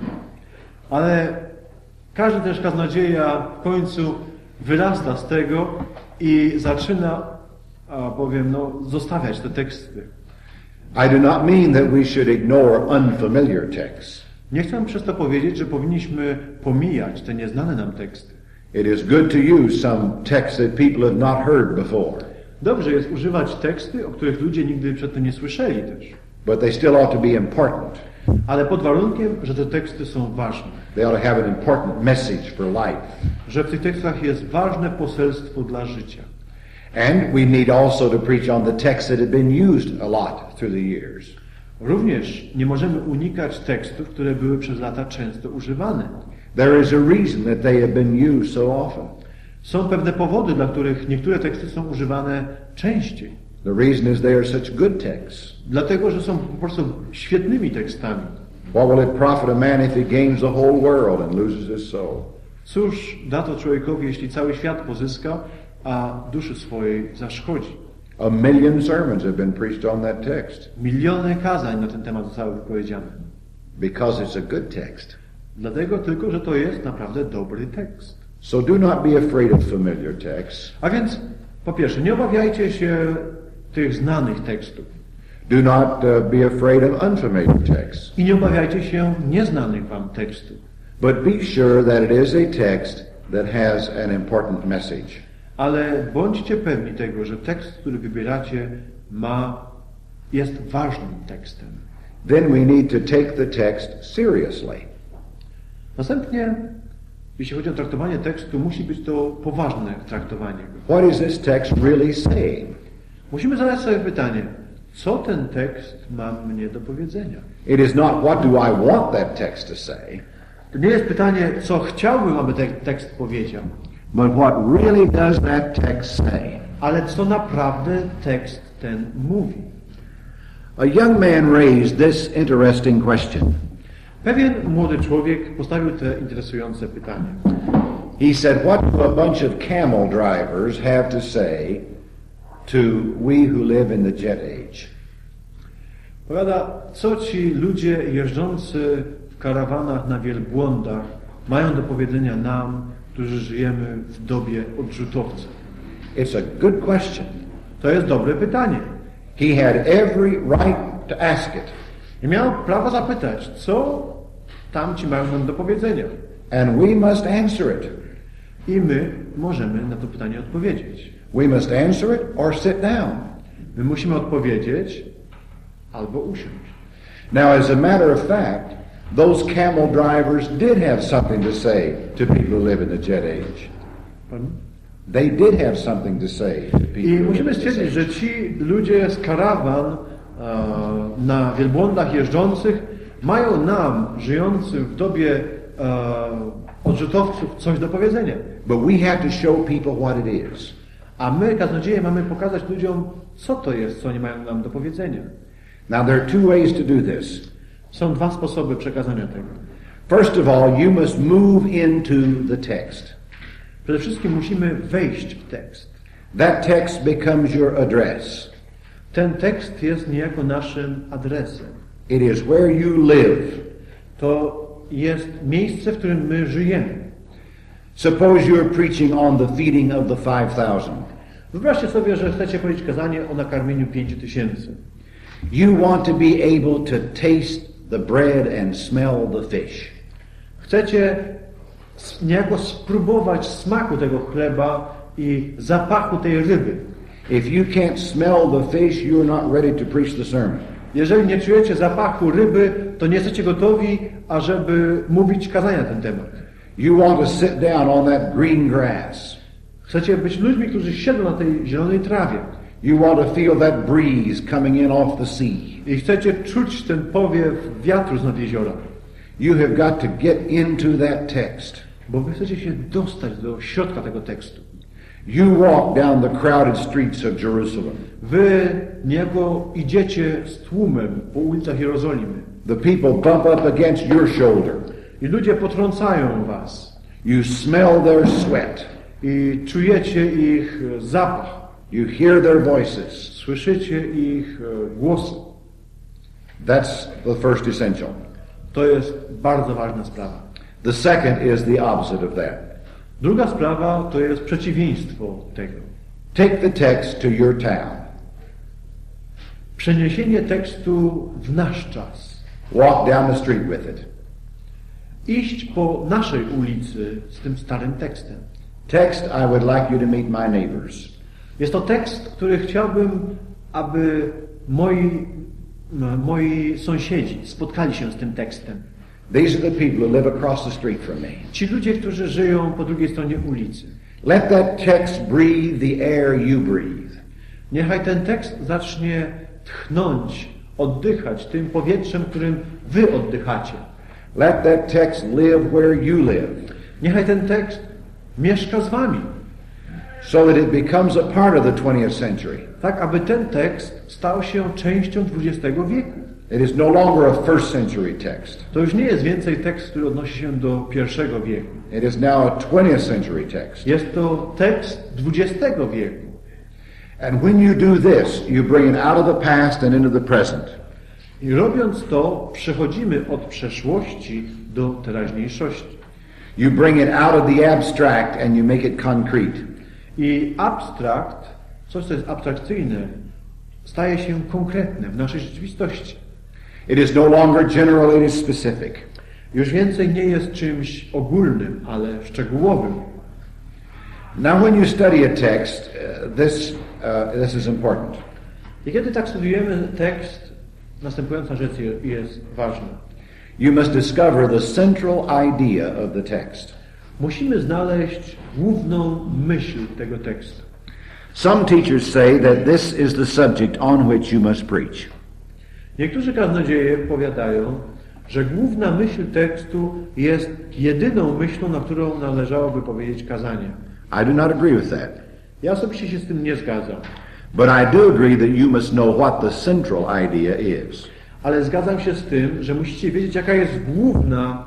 Ale każdy też kaznodzieja w końcu wyrasta z tego i zaczyna, a powiem, no, zostawiać te teksty. I do not mean that we should ignore unfamiliar texts. Nie chcę przez to powiedzieć, że powinniśmy pomijać te nieznane nam teksty. It is good to use some texts that people have not heard before. Dobrze jest używać teksty, o których ludzie nigdy przedtem nie słyszeli też. But they still ought to be important. Ale pod warunkiem, że te teksty są ważne. They ought to have an important message for life. Że w tych tekstach jest ważne poselstwo dla życia. And we need also to preach on the texts that have been used a lot through the years. Również nie możemy unikać tekstów, które były przez lata często używane. There is a reason that they have been used so often. Są pewne powody, dla których niektóre teksty są używane częściej. The reason is they are such good texts. Dlatego, że są po prostu świetnymi tekstami. What will it profit a man if he gains the whole world and loses his soul? Cóż da to człowiekowi, jeśli cały świat pozyska, a duszy swojej zaszkodzi? A million sermons have been preached on that text Miliony kazań na ten temat zostały wypowiedziane. because it's a good text. Dlatego tylko, że to jest naprawdę dobry tekst. So do not be afraid of familiar texts. A więc, po pierwsze, nie obawiajcie się tych znanych tekstów. Do not uh, be afraid of unfamiliar texts. I nie obawiajcie się nieznanych wam tekstów. But be sure that it is a text that has an important message. Ale bądźcie pewni tego, że tekst, który wybieracie, ma, jest ważnym tekstem. Then we need to take the text seriously. Następnie, jeśli chodzi o traktowanie tekstu, musi być to poważne traktowanie. What is this text really saying? Musimy zadać sobie pytanie, co ten tekst ma mnie do powiedzenia? It is not what do I want that text to say, To nie jest pytanie, co chciałbym, aby ten tekst powiedział, but what really does that text say. ale co naprawdę tekst ten mówi. A young man raised this interesting question. Pewien młody człowiek postawił te interesujące pytanie. He said, what do a bunch of camel drivers have to say to we who live in the jet age? Powiada, co ci ludzie jeżdżący w karawanach na wielbłądach mają do powiedzenia nam, którzy żyjemy w dobie odrzutowców? It's a good question. To jest dobre pytanie. He had every right to ask it. I miał prawo zapytać, co tamci mają nam do powiedzenia. And we must answer it. I my możemy na to pytanie odpowiedzieć. We must answer it or sit down. My musimy odpowiedzieć albo usiąść. Now, as a matter of fact, those camel drivers did have something to say to people who live in the jet age. Pardon? They did have something to say to people I who musimy live in the stwierdzić, jet że ci ludzie z karawan e, na wielbłądach jeżdżących mają nam, żyjącym w dobie e, odrzutowców, coś do powiedzenia. But we have to show people what it is. A my, kaznodzieje, mamy pokazać ludziom, co to jest, co oni mają nam do powiedzenia. Now, there are two ways to do this. Są dwa sposoby przekazania tego. First of all, you must move into the text. Przede wszystkim musimy wejść w tekst. That text becomes your address. Ten tekst jest niejako naszym adresem. It is where you live. To jest miejsce, w którym my żyjemy. Suppose you're preaching on the feeding of the five thousand. Wyobraźcie sobie, że chcecie powiedzieć kazanie o nakarmieniu pięciu tysięcy. You want to be able to taste the bread and smell the fish. Chcecie niejako spróbować smaku tego chleba i zapachu tej ryby. If you can't smell the fish, you're not ready to preach the sermon. Jeżeli nie czujecie zapachu ryby, to nie jesteście gotowi, ażeby mówić kazania na ten temat. You want to sit down on that green grass. Chcecie być ludźmi, którzy siedzą na tej zielonej trawie. You want to feel that breeze coming in off the sea. I chcecie czuć ten powiew wiatru z nad jeziora. You have got to get into that text. Bo wy chcecie się dostać do środka tego tekstu. You walk down the crowded streets of Jerusalem. Wy niejako idziecie z tłumem po ulicach Jerozolimy. The people bump up against your shoulder. I ludzie potrącają was. You smell their sweat. I czujecie ich zapach. You hear their voices. Słyszycie ich głosy. That's the first essential. To jest bardzo ważna sprawa. The second is the opposite of that. Druga sprawa to jest przeciwieństwo tego. Take the text to your town. Przeniesienie tekstu w nasz czas. Walk down the street with it. Iść po naszej ulicy z tym starym tekstem. Text, I would like you to meet my neighbors. Jest to tekst, który chciałbym, aby moi, moi sąsiedzi spotkali się z tym tekstem. These are the people who live across the street from me. Ci ludzie, którzy żyją po drugiej stronie ulicy. Let that text breathe the air you breathe. Niechaj ten tekst zacznie tchnąć, oddychać tym powietrzem, którym wy oddychacie. Let that text live where you live. Niechaj ten tekst mieszka z wami. So that it becomes a part of the twentieth century. Tak, aby ten tekst stał się częścią dwudziestego wieku. It is no longer a first century text. To już nie jest więcej tekst, który odnosi się do pierwszego wieku. It is now a twentieth century text. Jest to tekst dwudziestego wieku. And when you do this, you bring it out of the past and into the present. I robiąc to, przechodzimy od przeszłości do teraźniejszości. You bring it out of the abstract and you make it concrete. I abstrakt, coś co jest abstrakcyjne, staje się konkretne w naszej rzeczywistości. It is no longer general, it is specific. Już więcej nie jest czymś ogólnym, ale szczegółowym. Now when you study a text, uh, this, uh, this is important. I kiedy tak studiujemy tekst, następująca rzecz jest ważna. You must discover the central idea of the text. Musimy znaleźć główną myśl tego tekstu. Some teachers say that this is the subject on which you must preach. Niektórzy kaznodzieje powiadają, że główna myśl tekstu jest jedyną myślą, na którą należałoby powiedzieć kazanie. I do not agree with that. Ja osobiście się z tym nie zgadzam. But I do agree that you must know what the central idea is. Ale zgadzam się z tym, że musicie wiedzieć, jaka jest główna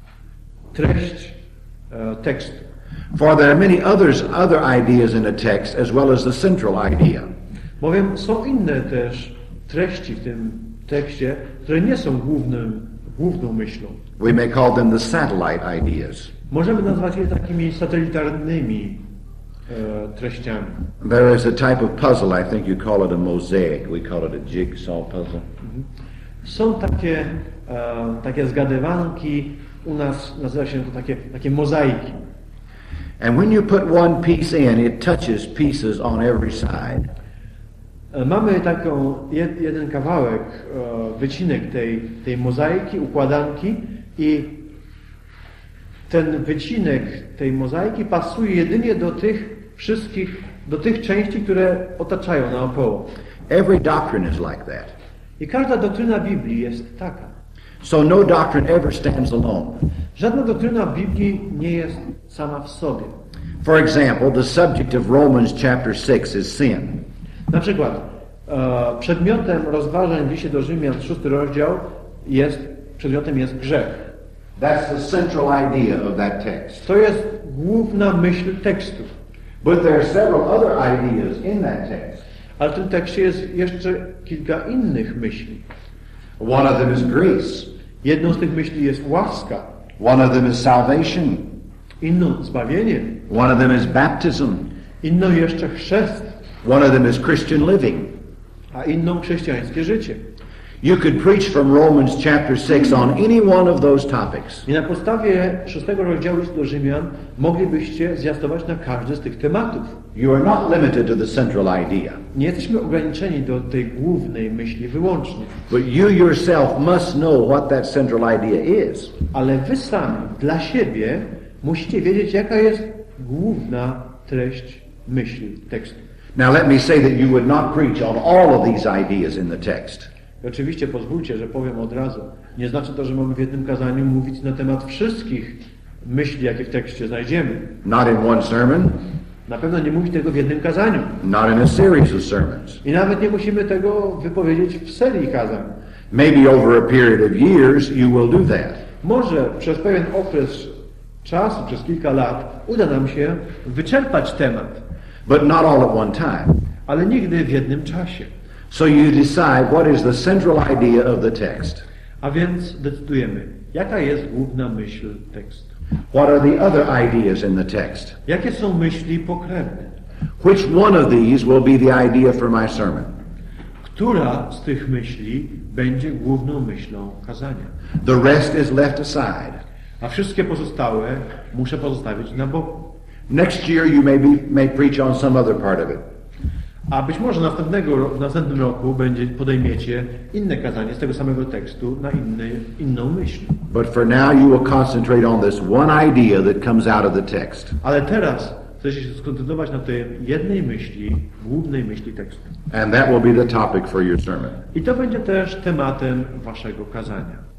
treść e, tekstu. For there are many others, other ideas in a text as well as the central idea. Bowiem są inne też treści w tym tekście, które nie są głównym, główną myślą. We may call them the satellite ideas. Możemy nazwać je takimi satelitarnymi e, treściami. There is a type of puzzle, I think you call it a mosaic. We call it a jigsaw puzzle. Są takie, e, takie zgadywanki, u nas nazywa się to takie, takie mozaiki. And when you put one piece in, it touches pieces on every side. E, mamy taką jed, jeden kawałek, e, wycinek tej, tej mozaiki, układanki i ten wycinek tej mozaiki pasuje jedynie do tych wszystkich, do tych części, które otaczają naokoło. Every doctrine is like that. I każda doktryna Biblii jest taka. So no doctrine ever stands alone. Żadna doktryna Biblii nie jest sama w sobie. For example, the subject of Romans chapter six is sin. Na przykład e, przedmiotem rozważań w liście do Rzymian, szósty rozdział, jest, przedmiotem jest grzech. That's the central idea of that text. To jest główna myśl tekstu. But there are several other ideas in that text. Ale w tym tekście jest jeszcze kilka innych myśli. One of them is grace. Jedną z tych myśli jest łaska. One of them is salvation. Inną zbawienie. One of them is baptism. Inną jeszcze chrzest. One of them is Christian living. A inną chrześcijańskie życie. You could preach from Romans chapter six on any one of those topics. I na podstawie szóstego rozdziału listu do Rzymian moglibyście zwiastować na każdy z tych tematów. You are not limited to the central idea. Nie jesteśmy ograniczeni do tej głównej myśli wyłącznie. But you yourself must know what that central idea is. Ale wy sami, dla siebie, musicie wiedzieć, jaka jest główna treść myśli tekstu. Now let me say that you would not preach on all of these ideas in the text. I oczywiście pozwólcie, że powiem od razu. Nie znaczy to, że mamy w jednym kazaniu mówić na temat wszystkich myśli, jakie w tekście znajdziemy. Not in one sermon. Na pewno nie mówić tego w jednym kazaniu. Not in a series of sermons. I nawet nie musimy tego wypowiedzieć w serii kazań. Maybe over a period of years you will do that. Może przez pewien okres czasu, przez kilka lat, uda nam się wyczerpać temat. But not all at one time. Ale nigdy w jednym czasie. So you decide what is the central idea of the text. A więc decydujemy, jaka jest główna myśl tekstu. What are the other ideas in the text? Jakie są myśli pokrewne? Which one of these will be the idea for my sermon? Która z tych myśli będzie główną myślą kazania? The rest is left aside. A wszystkie pozostałe muszę pozostawić na boku. Next year you may, be, may preach on some other part of it. A być może następnego, w następnym roku będzie, podejmiecie inne kazanie z tego samego tekstu na inny, inną myśl. But for now you will concentrate on this one idea that comes out of the text. Ale teraz chcecie się skoncentrować na tej jednej myśli, głównej myśli tekstu. And that will be the topic for your sermon. I to będzie też tematem waszego kazania.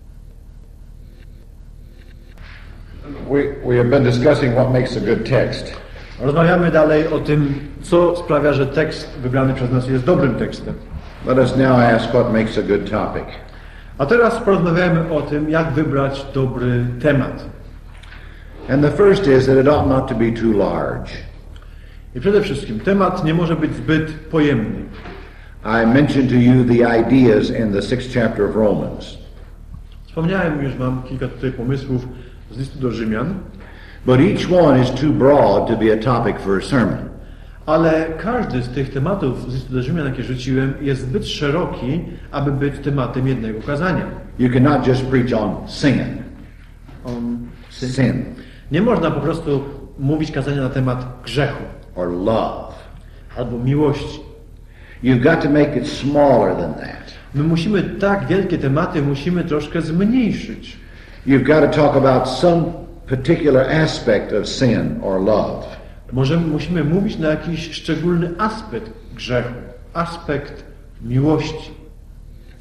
We, we have been discussing what makes a good text. Rozmawiamy dalej o tym, co sprawia, że tekst wybrany przez nas jest dobrym tekstem. Let us now ask what makes a good topic. A teraz porozmawiamy o tym, jak wybrać dobry temat. And the first is that it ought not to be too large. I przede wszystkim temat nie może być zbyt pojemny. I mentioned to you the ideas in the sixth chapter of Romans. Wspomniałem już wam kilka tutaj pomysłów z listu do Rzymian. But each one is too broad to be a topic for a sermon. Ale każdy z tych tematów z listu do Rzymian, jakie rzuciłem, jest zbyt szeroki, aby być tematem jednego kazania. You cannot just preach on sin. On sin. Sin. Nie można po prostu mówić kazania na temat grzechu. Or love. Albo miłości. You've got to make it smaller than that. My musimy tak wielkie tematy musimy troszkę zmniejszyć. You've got to talk about some particular aspect of sin or love. Może musimy mówić na jakiś szczególny aspekt grzechu, aspekt miłości.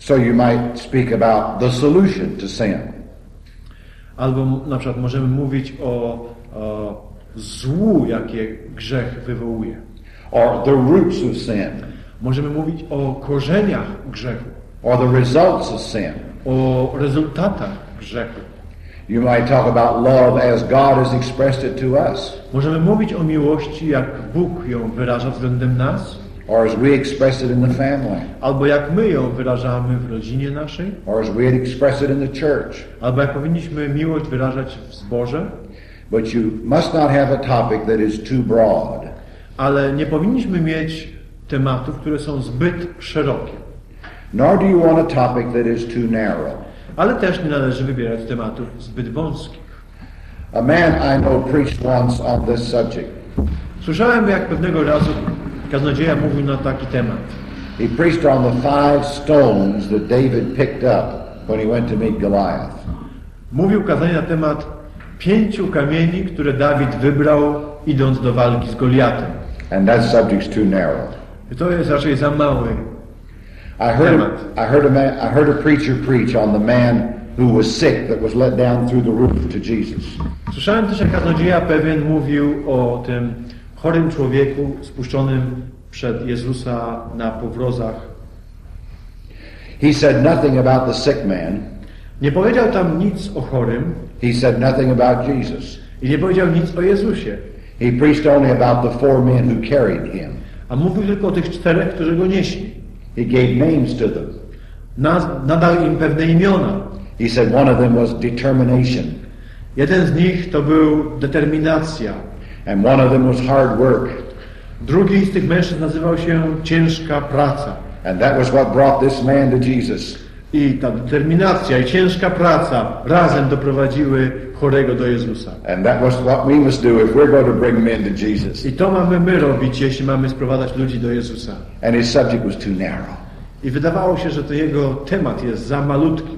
So you might speak about the solution to sin. Albo na przykład możemy mówić o, o złu, jakie grzech wywołuje. Or the roots of sin. Możemy mówić o korzeniach grzechu. Or the results of sin. O rezultatach grzechu. You might talk about love as God has expressed it to us. Możemy mówić o miłości, jak Bóg ją wyraża względem nas. Or as we express it in the family. Albo jak my ją wyrażamy w rodzinie naszej. Or as we express it in the church. Albo jak powinniśmy miłość wyrażać w zborze. But you must not have a topic that is too broad. Ale nie powinniśmy mieć tematów, które są zbyt szerokie. Nor do you want a topic that is too narrow. Ale też nie należy wybierać tematów zbyt wąskich. A man I know preached once on this subject. Słyszałem, jak pewnego razu kaznodzieja mówił na taki temat. He preached on the five stones that David picked up when he went to meet Goliath. Mówił kazanie na temat pięciu kamieni, które Dawid wybrał, idąc do walki z Goliatem. And that subject's too narrow. I to jest raczej za mały I heard, temat. I heard a man, I heard a preacher preach on the man who was sick that was let down through the roof to Jesus. Słyszałem też, jak kaznodzieja pewien mówił o tym chorym człowieku spuszczonym przed Jezusa na powrozach. He said nothing about the sick man. Nie powiedział tam nic o chorym He said nothing about Jesus. i nie powiedział nic o Jezusie. He preached only about the four men who carried him. A mówił tylko o tych czterech, którzy go nieśli. He gave names to them. Naz- nadał im pewne imiona. He said one of them was determination. Jeden z nich to był determinacja. And one of them was hard work. Drugi z tych mężczyzn nazywał się ciężka praca. And that was what brought this man to Jesus. I ta determinacja i ciężka praca razem doprowadziły chorego do Jezusa. And that was what we must do if we're going to bring men to Jesus. I to mamy my robić, jeśli mamy sprowadzać ludzi do Jezusa. And his subject was too narrow. I wydawało się, że to jego temat jest za malutki.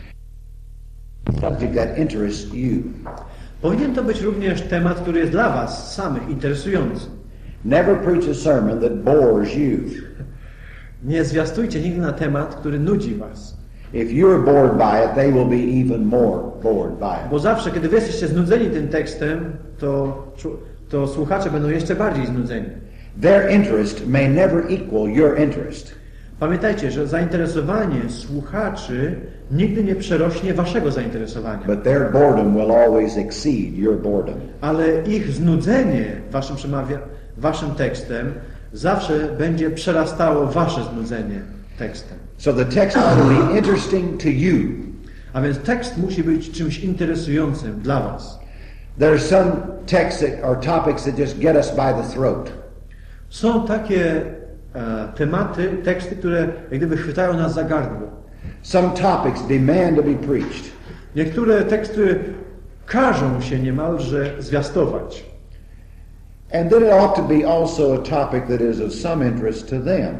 Subject that interests you. Powinien to być również temat, który jest dla was samych interesujący. Never preach a sermon that bores you. Nie zwiastujcie nigdy na temat, który nudzi was. If you're bored by it, they will be even more bored by it. Bo zawsze, kiedy wy jesteście znudzeni tym tekstem, to, to słuchacze będą jeszcze bardziej znudzeni. Their interest may never equal your interest. Pamiętajcie, że zainteresowanie słuchaczy nigdy nie przerośnie waszego zainteresowania. But their boredom will always exceed your boredom. Ale ich znudzenie waszym, przemawia, waszym tekstem zawsze będzie przerastało wasze znudzenie tekstem. So the text ought to be interesting to you. A więc tekst musi być czymś interesującym dla was. There are some texts that are topics that just get us by the throat. Są takie e, tematy, teksty, które jak gdyby chwytają nas za gardło. Some topics demand to be preached. Niektóre teksty każą się niemalże zwiastować. And then it ought to be also a topic that is of some interest to them.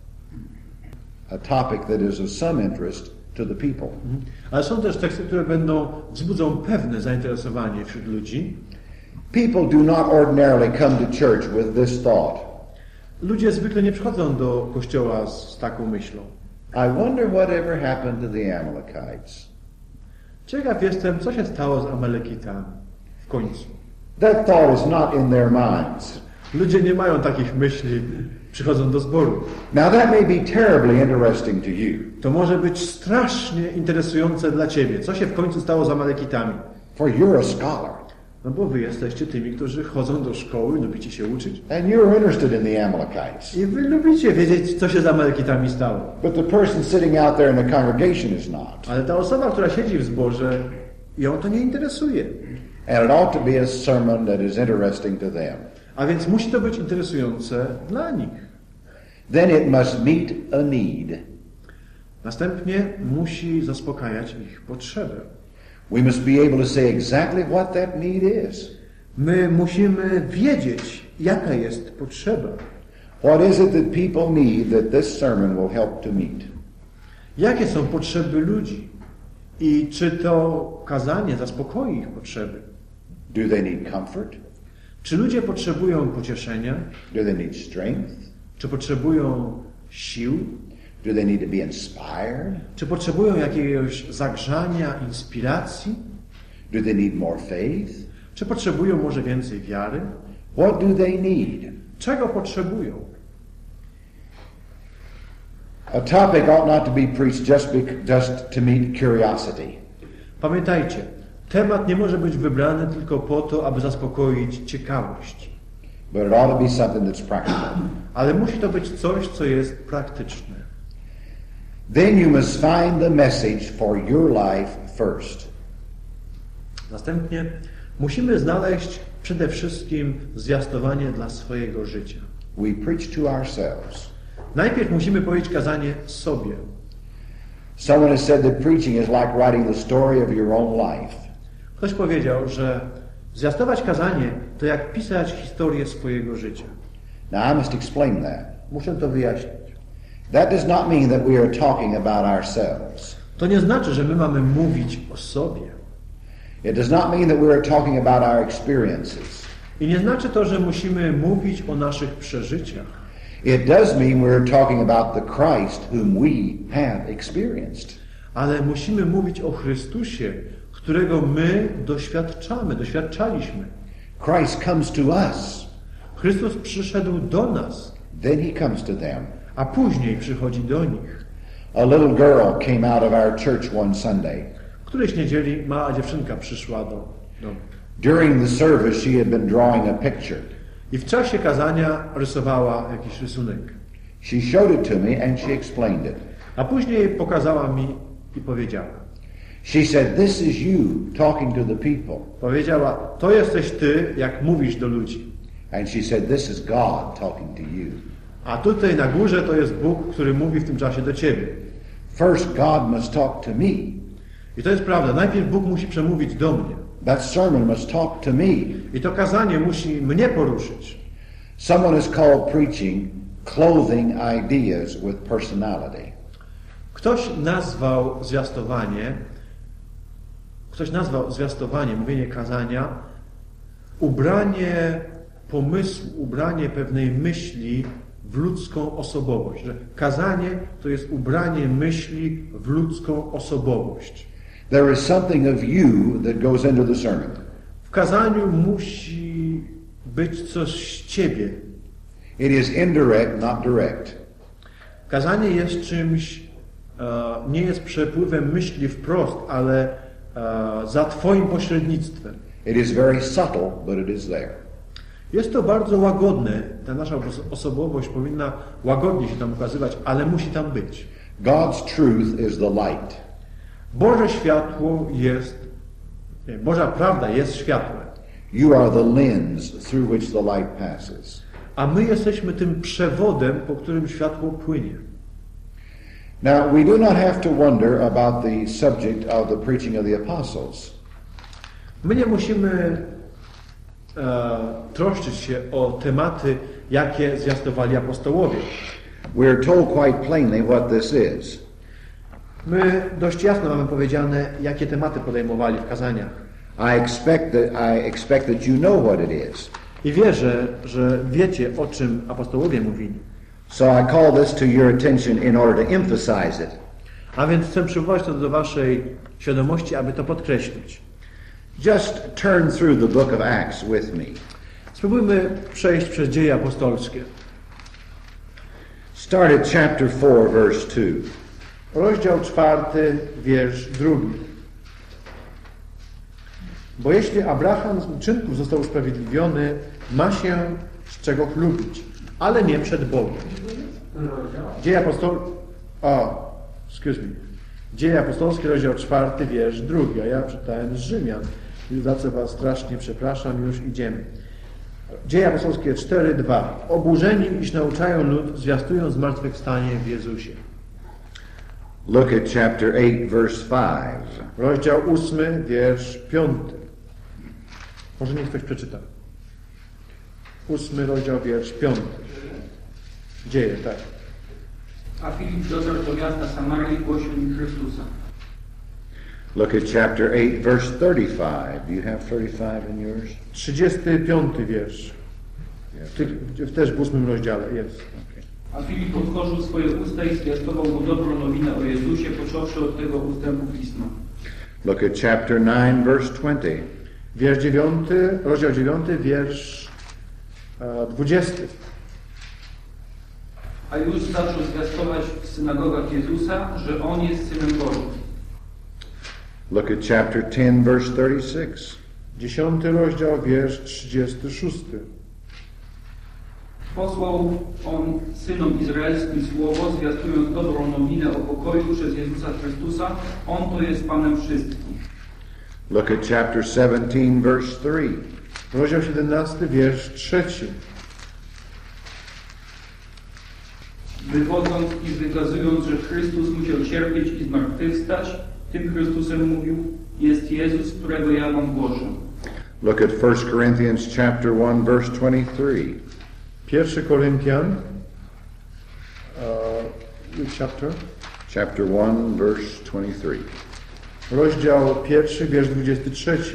A topic that is of some interest to the people. Ale są też teksty, które będą wzbudzą pewne zainteresowanie wśród ludzi. People do not ordinarily come to church with this thought. Ludzie zwykle nie przychodzą do kościoła z taką myślą. I wonder whatever happened to the Amalekites. Ciekaw jestem, co się stało z Amalekitami w końcu. That thought is not in their minds. Ludzie nie mają takich myśli, przychodzą do zboru. Now that may be terribly interesting to you. To może być strasznie interesujące dla ciebie. Co się w końcu stało z Amalekitami? For you're a scholar. No bo wy jesteście tymi, którzy chodzą do szkoły, lubicie się uczyć. And you're interested in the Amalekites. I wy lubicie wiedzieć, co się z Amalekitami stało. But the person sitting out there in the congregation is not. Ale ta osoba, która siedzi w zborze, ją to nie interesuje. And it ought to be a sermon that is interesting to them. A więc musi to być interesujące dla nich. Then it must meet a need. Następnie musi zaspokajać ich potrzebę. We must be able to say exactly what that need is. My musimy wiedzieć, jaka jest potrzeba. What is it that people need that this sermon will help to meet? Jakie są potrzeby ludzi? I czy to kazanie zaspokoi ich potrzeby? Do they need comfort? Czy ludzie potrzebują pocieszenia? Do they need strength? Czy potrzebują sił? Do they need to be inspired? Czy potrzebują jakiegoś zagrzania, inspiracji? Do they need more faith? Czy potrzebują może więcej wiary? What do they need? Czego potrzebują? A topic ought not to be preached just, be, just to meet curiosity. Pamiętajcie, temat nie może być wybrany tylko po to, aby zaspokoić ciekawość. But it ought to be something that's practical. Ale musi to być coś, co jest praktyczne. Then you must find the message for your life first. Następnie musimy znaleźć przede wszystkim zwiastowanie dla swojego życia. We preach to ourselves. Najpierw musimy powiedzieć kazanie sobie. Someone has said that preaching is like writing the story of your own life. Ktoś powiedział, że zwiastować kazanie to jak pisać historię swojego życia. Now I must explain that. Muszę to wyjaśnić. That does not mean that we are talking about ourselves. To nie znaczy, że my mamy mówić o sobie. It does not mean that we are talking about our experiences. I nie znaczy to, że musimy mówić o naszych przeżyciach. It does mean we're talking about the Christ whom we have experienced. Ale musimy mówić o Chrystusie, którego my doświadczamy, doświadczaliśmy. Christ comes to us. Chrystus przyszedł do nas, Then he comes to them. a później przychodzi do nich. A little girl came out of our church one Sunday. Którejś niedzieli mała dziewczynka przyszła do domu. During the service she had been drawing a picture. I w czasie kazania rysowała jakiś rysunek. She showed it to me and she explained it. A później pokazała mi i powiedziała. She said, "This is you talking to the people." Powiedziała, to jesteś ty, jak mówisz do ludzi. And she said, "This is God talking to you." A tutaj na górze to jest Bóg, który mówi w tym czasie do ciebie. First God must talk to me. I to jest prawda. Najpierw Bóg musi przemówić do mnie. That sermon must talk to me. I to kazanie musi mnie poruszyć. Someone has called preaching clothing ideas with personality. Ktoś nazwał zwiastowanie, ktoś nazwał zwiastowanie, mówienie kazania, ubranie pomysłu, ubranie pewnej myśli w ludzką osobowość. Że kazanie to jest ubranie myśli w ludzką osobowość. There is something of you that goes into the sermon. W kazaniu musi być coś z ciebie. It is indirect, not direct. Kazanie jest czymś, e, nie jest przepływem myśli wprost, ale e, za twoim pośrednictwem. It is very subtle, but it is there. Jest to bardzo łagodne. Ta nasza osobowość powinna łagodnie się tam ukazywać, ale musi tam być. God's truth is the light. Boże światło jest, nie, Boża prawda jest światłem, You are the lens through which the light passes. a my jesteśmy tym przewodem, po którym światło płynie. Now, we do not have to wonder about the subject of the preaching of the apostles. My nie musimy e, troszczyć się o tematy, jakie zwiastowali apostołowie. We are told quite plainly what this is. My dość jasno mamy powiedziane, jakie tematy podejmowali w kazaniach. I expect that I expect that you know what it is. I wierzę, że wiecie, o czym apostołowie mówili. So I call this to your attention in order to emphasize it. A więc chcę przywołać to do waszej świadomości, aby to podkreślić. Just turn through the book of Acts with me. Spróbujmy przejść przez dzieje apostolskie. Start at chapter four, verse two. Rozdział czwarty, wiersz drugi. Bo jeśli Abraham z uczynków został usprawiedliwiony, ma się z czego chlubić, ale nie przed Bogiem. Dzieje apostolskie... O, excuse me. Dzieje apostolskie, rozdział czwarty, wiersz drugi, a ja czytałem z Rzymian. Za co was strasznie przepraszam, już idziemy. Dzieje apostolskie cztery, dwa. Oburzeni, iż nauczają lud, zwiastują zmartwychwstanie w Jezusie. Look at chapter eight, verse five. Rozdział ósmy, wiersz piąty. Może niech ktoś przeczyta. Ósmy rozdział, wiersz piąty. Dzieje, tak. A Filip dotarł do miasta Samarii i głosił im Chrystusa. Look at chapter eight, verse thirty-five. Do you have thirty-five in yours? Trzydziesty piąty wiersz. W tych, w, też w ósmym rozdziale jest. Okay. A Filip otworzył swoje usta i zwiastował mu dobrą nowinę o Jezusie, począwszy od tego ustępu Pisma. Look at chapter nine, verse twenty. Wiersz dziewiąty, rozdział dziewiąty, wiersz e, dwudziesty. A już zaczął zwiastować w synagogach Jezusa, że On jest Synem Bożym. Look at chapter ten, verse thirty-six. Dziesiąty rozdział, wiersz trzydziesty szósty. Posłał On synom izraelskim słowo, zwiastując dobrą nowinę o pokoju przez Jezusa Chrystusa. On to jest Panem wszystkich. Look at chapter seventeen, verse three. Rozdział siedemnasty, wiersz trzeci. Wywodząc i wykazując, że Chrystus musiał cierpieć i zmartwychwstać, tym Chrystusem mówił, jest Jezus, którego ja wam głoszę. Look at First Corinthians chapter one, verse twenty-three. Pierwszy Koryntian, uh, chapter, Chapter one, verse twenty-three. rozdział pierwszy, wiersz dwudziesty trzeci.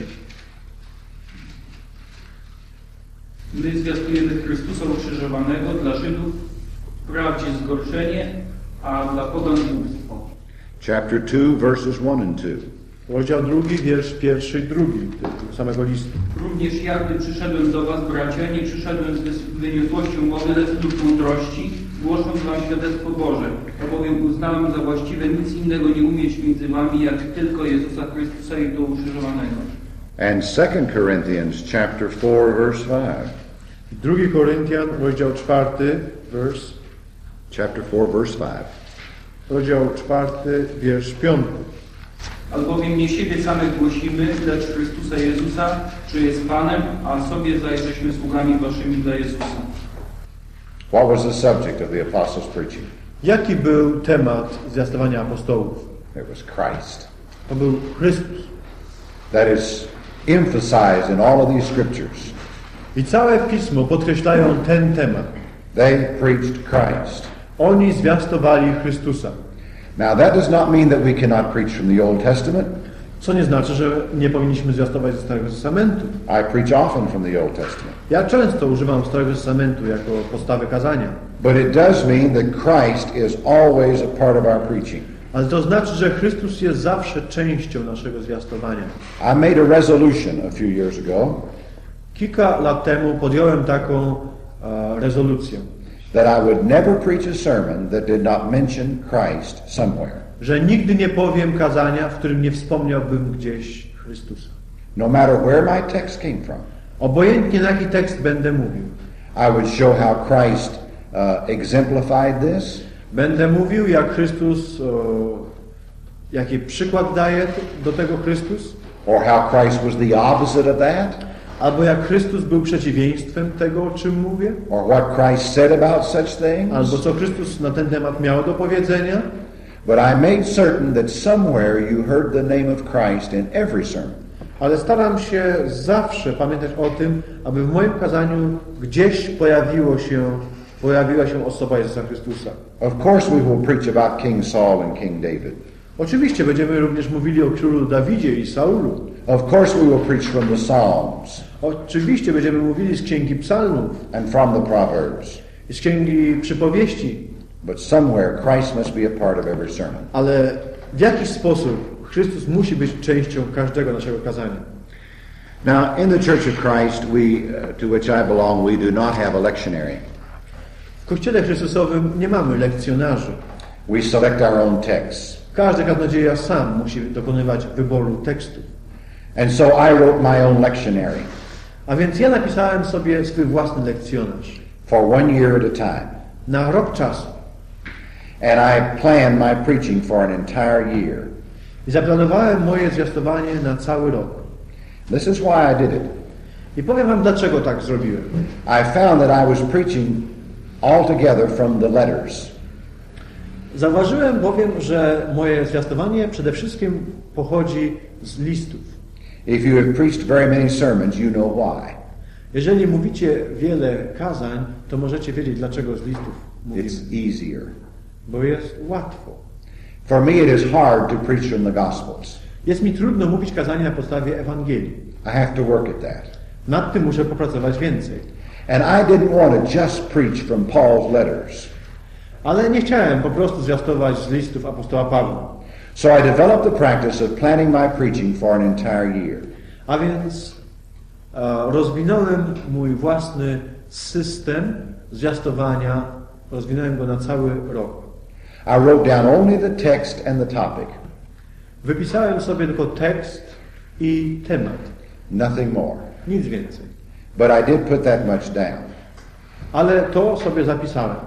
My zwiastujemy Chrystusa ukrzyżowanego, dla Żydów wprawdzie zgorszenie, a dla pogan głupstwo. Chapter two, verses one and two. Rozdział drugi, wiersz pierwszy i drugi tego samego listu. Również ja, gdy przyszedłem do was, bracia, nie przyszedłem z wyniosłością mowy, lecz lub mądrości, głosząc wam świadectwo Boże, albowiem uznałem za właściwe nic innego nie umieć między wami, jak tylko Jezusa Chrystusa i to ukrzyżowanego. And Second Corinthians chapter four, verse five. Drugi Koryntian, rozdział czwarty, wers, Chapter four, verse five. rozdział czwarty, wiersz piąty. Albowiem nie siebie samych głosimy, lecz Chrystusa Jezusa, czy jest Panem, a sobie zaś żeśmy sługami waszymi dla Jezusa. What was the subject of the apostles' preaching? Jaki był temat zwiastowania apostołów? It was Christ. To był Chrystus. That is emphasized in all of these scriptures. I całe Pismo podkreślają ten temat. They preached Christ. Oni zwiastowali Chrystusa. Now that does not mean that we cannot preach from the Old Testament. Co nie znaczy, że nie powinniśmy zwiastować ze Starego Testamentu. I preach often from the Old Testament. Ja często używam Starego Testamentu jako podstawy kazania. But it does mean that Christ is always a part of our preaching. Ale to znaczy, że Chrystus jest zawsze częścią naszego zwiastowania. I made a resolution a few years ago Kilka lat temu podjąłem taką uh, rezolucję, that I would never preach a sermon that did not mention Christ somewhere. że nigdy nie powiem kazania, w którym nie wspomniałbym gdzieś Chrystusa. No matter where my text came from. Obojętnie na jaki tekst będę mówił. I would show how Christ uh, exemplified this. Będę mówił, jak Chrystus, o, jaki przykład daje do tego Chrystus, Or how Christ was the opposite of that. albo jak Chrystus był przeciwieństwem tego, o czym mówię, Or what Christ said about such things. albo co Chrystus na ten temat miał do powiedzenia. But I made certain that somewhere you heard the name of Christ in every sermon. Ale staram się zawsze pamiętać o tym, aby w moim kazaniu gdzieś pojawiło się, pojawiła się osoba Jezusa Chrystusa. Of course we will preach about King Saul and King David. Oczywiście będziemy również mówili o królu Dawidzie i Saulu. Of course we will preach from the Psalms Oczywiście będziemy mówili z Księgi Psalmów and from the Proverbs. i z Księgi Przypowieści. But somewhere Christ must be a part of every sermon. Ale w jakiś sposób Chrystus musi być częścią każdego naszego kazania. Now, in the Church of Christ, we, uh, to which I belong, we do not have a lectionary. W Kościele Chrystusowym nie mamy lekcjonarzy. We select our own texts. Każdy kaznodzieja sam musi dokonywać wyboru tekstów. And so I wrote my own lectionary A więc ja napisałem sobie swój własny lekcjonarz for one year at a time. na rok czasu. And I planned my preaching for an entire year. I zaplanowałem moje zwiastowanie na cały rok. This is why I did it. I powiem wam, dlaczego tak zrobiłem. I found that I was preaching altogether from the letters. Zauważyłem bowiem, że moje zwiastowanie przede wszystkim pochodzi z listów. If you have preached very many sermons, you know why. Jeżeli mówicie wiele kazań, to możecie wiedzieć, dlaczego z listów mówimy. It's easier. Bo jest łatwo. For me, it is hard to preach from the Gospels. Jest mi trudno mówić kazanie na podstawie Ewangelii. I have to work at that. Nad tym muszę popracować więcej. And I didn't want to just preach from Paul's letters. Ale nie chciałem po prostu zwiastować z listów apostoła Pawła. So I developed the practice of planning my preaching for an entire year. A więc e, rozwinąłem mój własny system zwiastowania, rozwinąłem go na cały rok. I wrote down only the text and the topic. Wypisałem sobie tylko tekst i temat. Nothing more. Nic więcej. But I did put that much down. Ale to sobie zapisałem.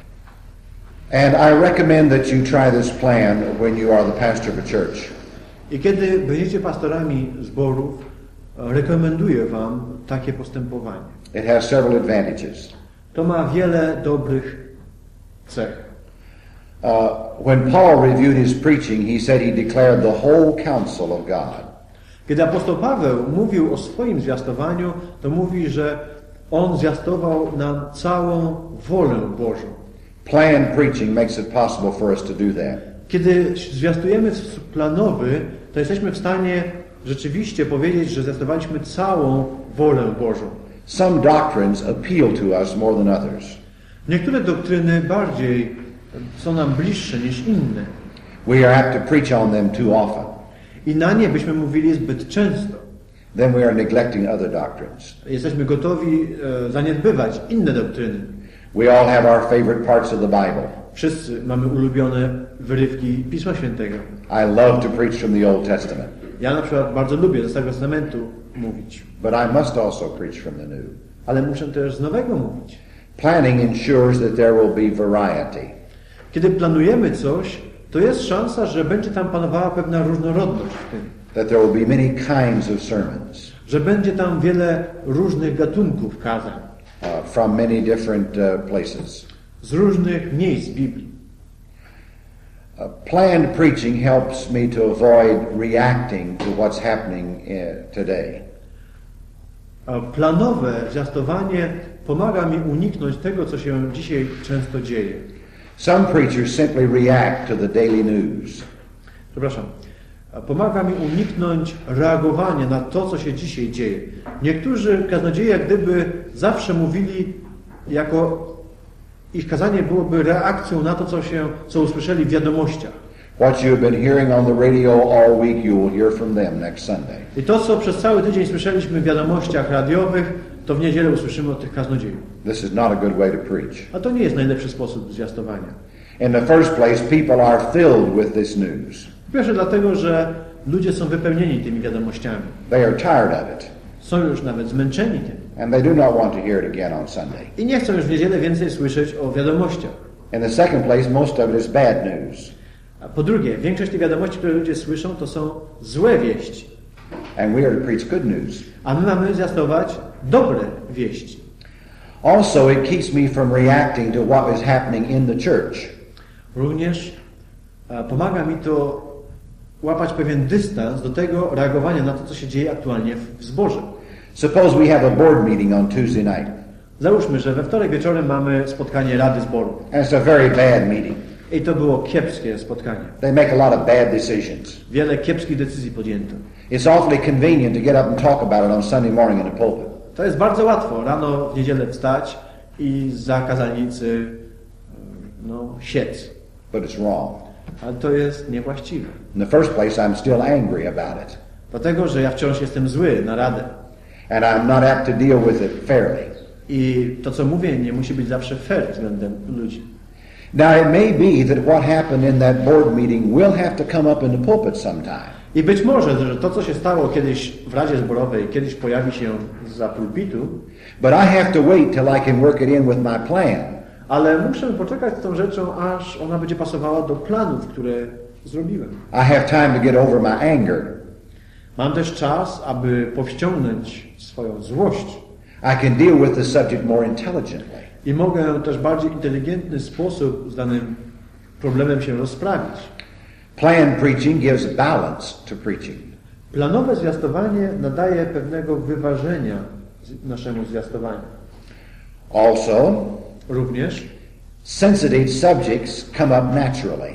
And I recommend that you try this plan when you are the pastor of a church. I kiedy będziecie pastorami zborów, rekomenduję wam takie postępowanie. It has several advantages. To ma wiele dobrych cech. Uh, when Paul reviewed his preaching, he said he declared the whole counsel of God. Kiedy apostoł Paweł mówił o swoim zwiastowaniu, to mówi, że on zwiastował nam całą wolę Bożą. Planned preaching makes it possible for us to do that. Kiedy zwiastujemy w sposób planowy, to jesteśmy w stanie rzeczywiście powiedzieć, że zwiastowaliśmy całą wolę Bożą. Some doctrines appeal to us more than others. Niektóre doktryny bardziej są nam bliższe niż inne. We are apt to preach on them too often. I na nie byśmy mówili zbyt często. Then we are neglecting other doctrines. Jesteśmy gotowi e, zaniedbywać inne doktryny. We all have our favorite parts of the Bible. Wszyscy mamy ulubione wyrywki Pisma Świętego. I love to preach from the Old Testament. Ja na przykład bardzo lubię ze Starego Testamentu mówić. But I must also preach from the New. Ale muszę też z Nowego mówić. Planning ensures that there will be variety. Kiedy planujemy coś, to jest szansa, że będzie tam panowała pewna różnorodność w tym. That there will be many kinds of sermons. Że będzie tam wiele różnych gatunków kazań. Uh, from many different uh, places. Z różnych miejsc Biblii. Uh, planned preaching helps me to avoid reacting to what's happening uh, today. A planowe zwiastowanie pomaga mi uniknąć tego, co się dzisiaj często dzieje. Some preachers simply react to the daily news. Przepraszam. Pomaga mi uniknąć reagowania na to, co się dzisiaj dzieje. Niektórzy kaznodzieje jak gdyby zawsze mówili, jako ich kazanie byłoby reakcją na to, co się, co usłyszeli w wiadomościach. What you have been hearing on the radio all week, you will hear from them next Sunday. I to, co przez cały tydzień słyszeliśmy w wiadomościach radiowych, to w niedzielę usłyszymy od tych kaznodziejów. This is not a good way to preach. A to nie jest najlepszy sposób zwiastowania. In the first place, people are filled with this news. Po pierwsze dlatego, że ludzie są wypełnieni tymi wiadomościami. They are tired of it. Są już nawet zmęczeni tym. And they do not want to hear it again on Sunday. I nie chcą już w niedzielę więcej słyszeć o wiadomościach. In the second place, most of it is bad news. A po drugie, większość tych wiadomości, które ludzie słyszą, to są złe wieści. And we are to preach good news. A my mamy zwiastować dobre wieści. Also, it keeps me from reacting to what is happening in the church. Również e, pomaga mi to łapać pewien dystans do tego reagowania na to, co się dzieje aktualnie w, w zborze. Suppose we have a board meeting on Tuesday night. Załóżmy, że we wtorek wieczorem mamy spotkanie Rady Zboru. And it's a very bad meeting. I to było kiepskie spotkanie. They make a lot of bad decisions. Wiele kiepskich decyzji podjęto. It's awfully convenient to get up and talk about it on Sunday morning in the pulpit. To jest bardzo łatwo rano w niedzielę wstać i za kazalnicy no, siec. But it's wrong. Ale to jest niewłaściwe. In the first place, I'm still angry about it. Dlatego, że ja wciąż jestem zły na Radę. And I'm not apt to deal with it fairly. I to, co mówię, nie musi być zawsze fair względem ludzi. Now, it may be that what happened in that board meeting will have to come up in the pulpit sometime. I być może, że to, co się stało kiedyś w Radzie Zborowej, kiedyś pojawi się za pulpitu. But I have to wait till I can work it in with my plan. Ale muszę poczekać z tą rzeczą, aż ona będzie pasowała do planów, które zrobiłem. I have time to get over my anger. Mam też czas, aby powściągnąć swoją złość. I can deal with the subject more intelligently. I mogę też w bardziej inteligentny sposób z danym problemem się rozprawić. Planned preaching gives balance to preaching. Planowe zwiastowanie nadaje pewnego wyważenia naszemu zwiastowaniu. Also, Również sensitive subjects come up naturally.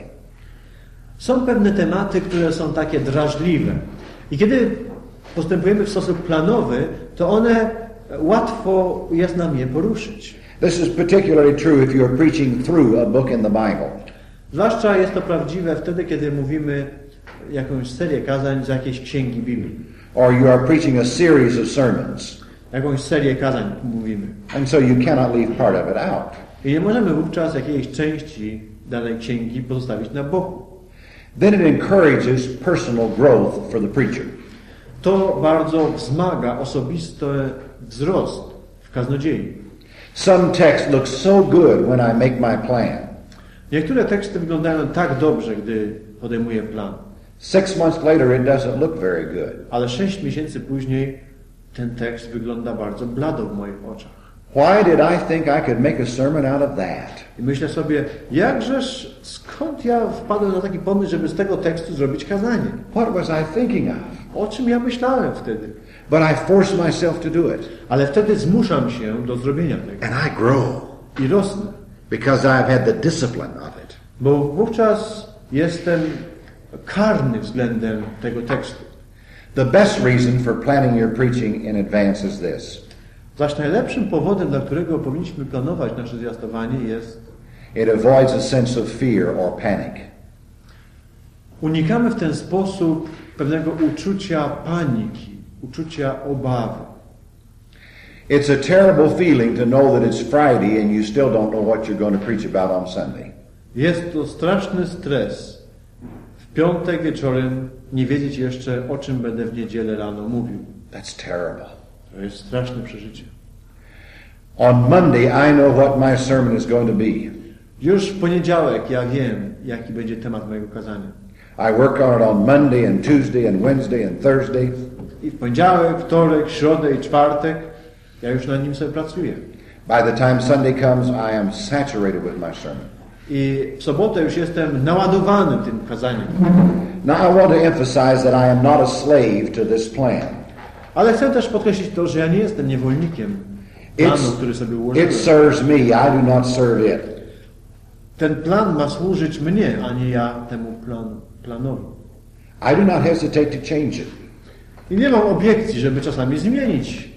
są pewne tematy, które są takie drażliwe. I kiedy postępujemy w sposób planowy, to one łatwo jest nam je poruszyć. This is particularly true if you're preaching through a book in the Bible. Zwłaszcza jest to prawdziwe wtedy, kiedy mówimy jakąś serię kazań z jakiejś księgi Biblii. Or you are preaching a series of sermons. Jakąś serię kazań mówimy. And so you cannot leave part of it out. I nie możemy wówczas jakiejś części danej księgi pozostawić na boku. Then it encourages personal growth for the preacher. To bardzo wzmaga osobisty wzrost w kaznodziei. Some text looks so good when I make my plan. Niektóre teksty wyglądają tak dobrze, gdy podejmuję plan. Six months later it doesn't look very good. Ale sześć miesięcy później ten tekst wygląda bardzo blado w moich oczach. Why did I think I could make a sermon out of that? I myślę sobie, jakżeż, skąd ja wpadłem na taki pomysł, żeby z tego tekstu zrobić kazanie? What was I thinking of? O czym ja myślałem wtedy? But I force myself to do it. Ale wtedy zmuszam się do zrobienia tego. And I grow. I rosnę. Because I've had the discipline of it. Bo wówczas jestem karny względem tego tekstu. The best reason for planning your preaching in advance is this. Zaś najlepszym powodem, dla którego powinniśmy planować nasze zwiastowanie, jest It avoids a sense of fear or panic. unikamy w ten sposób pewnego uczucia paniki, uczucia obawy. It's a terrible feeling to know that it's Friday and you still don't know what you're going to preach about on Sunday. Jest to straszny stres. W piątek wieczorem nie wiedzieć jeszcze, o czym będę w niedzielę rano mówił. That's terrible. To jest straszne przeżycie. On Monday I know what my sermon is going to be. Już w poniedziałek ja wiem, jaki będzie temat mojego kazania. I work on it on Monday and Tuesday and Wednesday and Thursday. I w poniedziałek, wtorek, środę i czwartek ja już nad nim sobie pracuję. By the time Sunday comes, I am saturated with my sermon. I w sobotę już jestem naładowany tym kazaniem. Now I want to emphasize that I am not a slave to this plan. Ale chcę też podkreślić to, że ja nie jestem niewolnikiem planu, It's, który sobie ułożyłem. it serves me, I do not serve it. Ten plan ma służyć mnie, a nie ja temu planu, planowi. I do not hesitate to change it. I nie mam obiekcji, żeby czasami zmienić.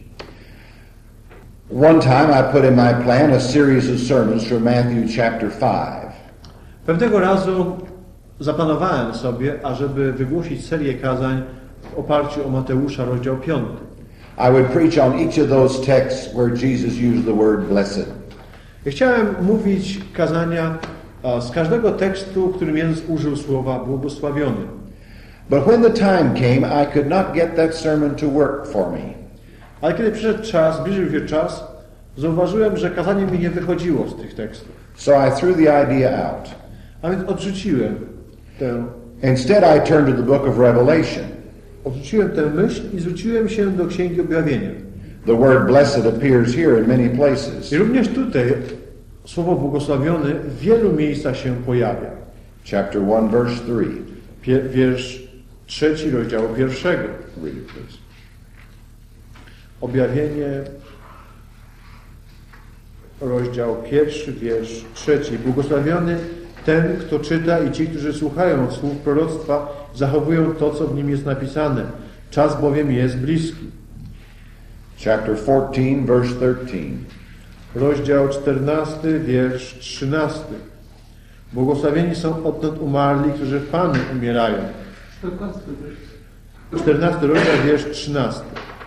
One time I put in my plan a series of sermons from Matthew chapter five. Pewnego razu zaplanowałem sobie, ażeby wygłosić serię kazań w oparciu o Mateusza, rozdział piąty. I would preach on each of those texts where Jesus used the word blessed. Ja chciałem mówić kazania z każdego tekstu, którym Jezus użył słowa błogosławiony. But when the time came, I could not get that sermon to work for me. Ale kiedy przyszedł czas, zbliżył się czas, zauważyłem, że kazanie mi nie wychodziło z tych tekstów. So I threw the idea out. A więc odrzuciłem tę, Instead, I turned to the book of Revelation. odrzuciłem tę myśl i zwróciłem się do Księgi Objawienia. The word blessed appears here in many places. I również tutaj słowo błogosławiony w wielu miejscach się pojawia. Chapter one, verse three. Pier, wiersz trzeci rozdziału pierwszego. Read it, please. Objawienie, rozdział pierwszy, wiersz trzeci. Błogosławiony ten, kto czyta i ci, którzy słuchają słów proroctwa, zachowują to, co w nim jest napisane. Czas bowiem jest bliski. Chapter fourteen, verse thirteen. Rozdział czternasty, wiersz trzynasty. Błogosławieni są odtąd umarli, którzy w Panu umierają. czternasty rozdział, wiersz trzynasty.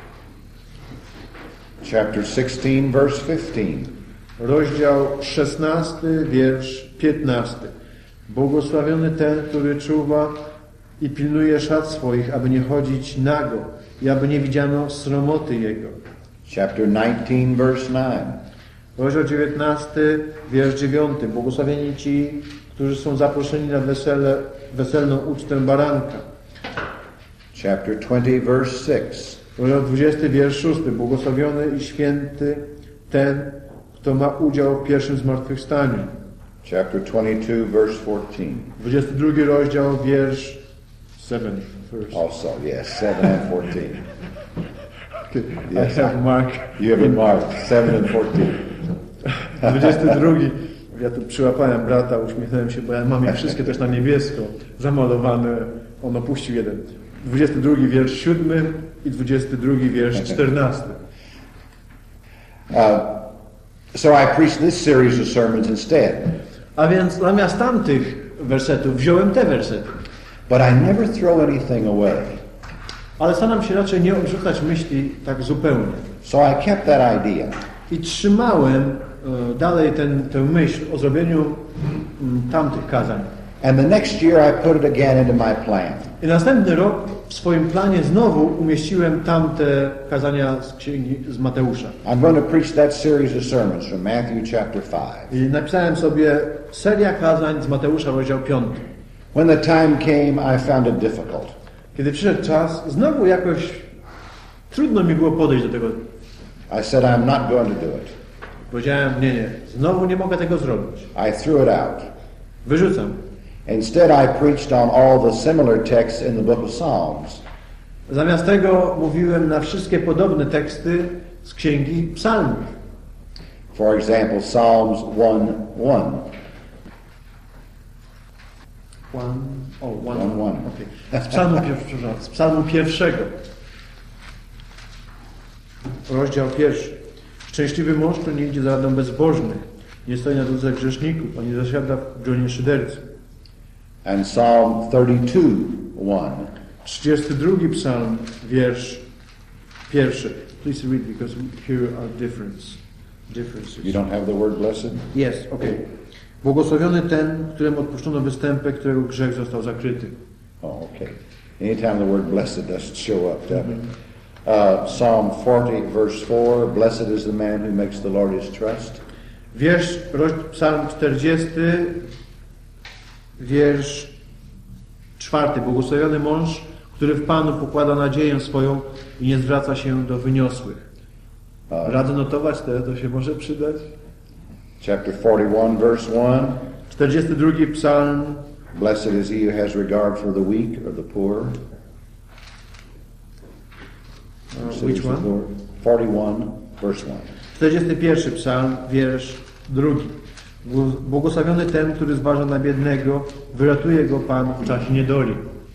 Chapter sixteen, verse fifteen. Rozdział szesnasty, wiersz piętnasty. Błogosławiony ten, który czuwa i pilnuje szat swoich, aby nie chodzić nago i aby nie widziano sromoty jego. Chapter nineteen, verse nine. Rozdział dziewiętnasty, wiersz dziewiąty. Błogosławieni ci, którzy są zaproszeni na wesele, weselną ucztę baranka. Chapter twenty, verse six. Rozdział dwudziesty, wiersz szósty. Błogosławiony i święty ten, kto ma udział w pierwszym zmartwychwstaniu. Chapter twenty-two, verse fourteen. dwudziesty drugi rozdział, wiersz seven. First. Also, yes, seven and fourteen. Yes, I have Mark. you have it marked, seven and fourteen. dwudziesty drugi. Ja tu przyłapałem brata, uśmiechnąłem się, bo ja mam je wszystkie też na niebiesko zamalowane. On opuścił jeden. dwudziesty drugi wiersz siódmy i dwudziesty drugi wiersz czternasty. Uh, So I preached this series of sermons instead. A więc zamiast tamtych wersetów wziąłem te wersety. But I never throw anything away. Ale staram się raczej nie odrzucać myśli tak zupełnie. So I kept that idea. I trzymałem e, dalej ten, tę myśl o zrobieniu m, tamtych kazań. And the next year I put it again into my plan. I następny rok w swoim planie znowu umieściłem tamte kazania z księgi z Mateusza. I'm going to preach that series of sermons from Matthew chapter five. I napisałem sobie seria kazań z Mateusza, rozdział piąty. When the time came, I found it difficult. Kiedy przyszedł czas, znowu jakoś trudno mi było podejść do tego. I said, I'm not going to do it. Powiedziałem, nie, nie, znowu nie mogę tego zrobić. I threw it out. Wyrzucam. Instead, I preached on all the similar texts in the book of Psalms. Zamiast tego mówiłem na wszystkie podobne teksty z księgi Psalmów. For example, Psalms one one. One, oh, one, One, one. Okay. Z psalmu, przepraszam, z psalmu pierwszego. Rozdział pierwszy. Szczęśliwy mąż, który nie idzie za radą bezbożnych, nie stoi na drodze grzeszników, ani zasiada w gronie szyderców. And Psalm thirty-two one. trzydziesty drugi psalm, wiersz pierwszy. Please read because here are difference, differences. You don't have the word blessed? Yes, okay. Błogosławiony ten, któremu odpuszczono występek, którego grzech został zakryty. Oh, okay. Anytime the word blessed doesn't show up, does it? Uh, Psalm forty, verse four. Blessed is the man who makes the Lord his trust. Wiersz, psalm czterdziesty, wiersz czwarty. Błogosławiony mąż, który w Panu pokłada nadzieję swoją i nie zwraca się do wyniosłych. Radzę notować, to, to się może przydać. Chapter forty-one, verse one. czterdziesty drugi psalm. Blessed is he who has regard for the weak or the poor. Uh, which one? forty-one, verse one. czterdziesty pierwszy psalm, wiersz drugi. Błogosławiony ten, który zważa na biednego, wyratuje go Pan w czasie niedoli.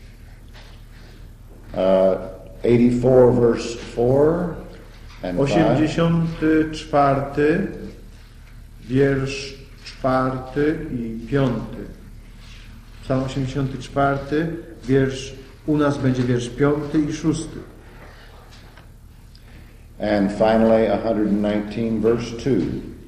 Uh, eighty-four, verse four and five. osiemdziesiąty czwarty, wiersz czwarty i piąty. Psalm osiemdziesiąty czwarty, wiersz, u nas będzie wiersz piąty i szósty. And finally, one nineteen, verse two.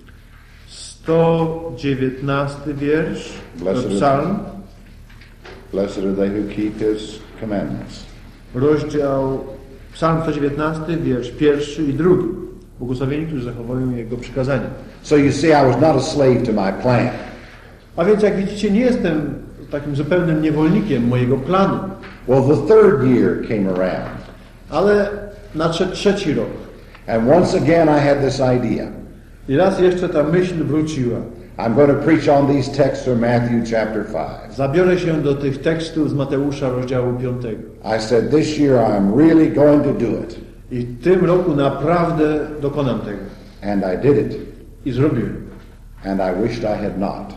sto dziewiętnasty wiersz, Blessed psalm, Blessed are they who keep his commandments. rozdział, psalm sto dziewiętnasty, wiersz pierwszy i drugi. Błogosławieni, którzy zachowują Jego przykazania. So you see, I was not a slave to my plan. A więc jak widzicie, nie jestem takim zupełnym niewolnikiem mojego planu. Well, the third year came around. Ale nadszedł trzeci rok. And once again I had this idea. I raz jeszcze ta myśl wróciła. I'm going to preach on these texts from Matthew chapter five. Zabiorę się do tych tekstów z Mateusza rozdziału piątego. I said, this year I'm really going to do it. I w tym roku naprawdę dokonam tego. And I did it. I zrobiłem. And I wished I had not.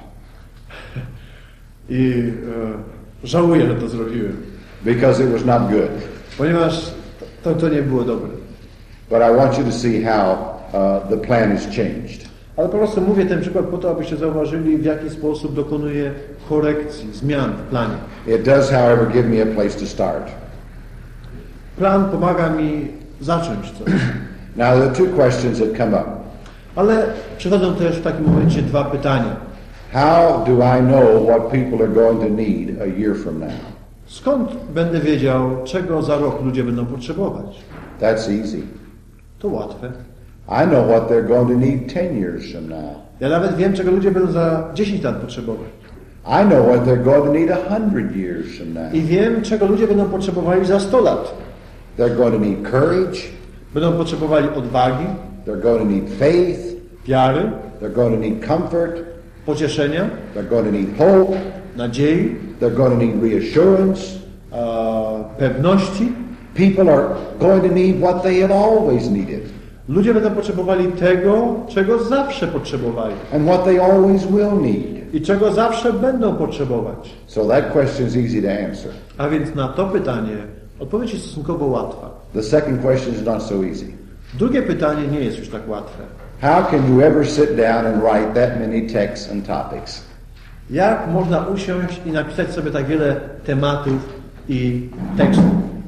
I e, żałuję, że to zrobiłem. Because it was not good. Ponieważ to, to nie było dobre. But I want you to see how uh, the plan is changed. Ale po prostu mówię ten przykład po to, abyście zauważyli, w jaki sposób dokonuje korekcji, zmian w planie. It does, however, give me a place to start. Plan pomaga mi zacząć coś. Now, there are two questions that come up. Ale przychodzą też w takim momencie dwa pytania. How do I know what people are going to need a year from now? Skąd będę wiedział, czego za rok ludzie będą potrzebować? That's easy. To łatwe. I know what they're going to need ten years from now. Ja nawet wiem, czego ludzie będą za dziesięć lat potrzebować. I know what they're going to need a hundred years from now. I wiem, czego ludzie będą potrzebowali za sto lat. They're going to need courage. Będą potrzebowali odwagi, They're going to need faith. wiary, They're going to need comfort. pocieszenia, They're going to need hope. nadziei, They're going to need reassurance. e, pewności. People are going to need what they have always needed. Ludzie będą potrzebowali tego, czego zawsze potrzebowali. And what they always will need. I czego zawsze będą potrzebować. So that question is easy to answer. A więc na to pytanie odpowiedź jest stosunkowo łatwa. The second question is not so easy. Drugie pytanie nie jest już tak łatwe. How can you ever sit down and write that many texts and topics? Jak można usiąść i napisać sobie tak wiele tematów i tekstów?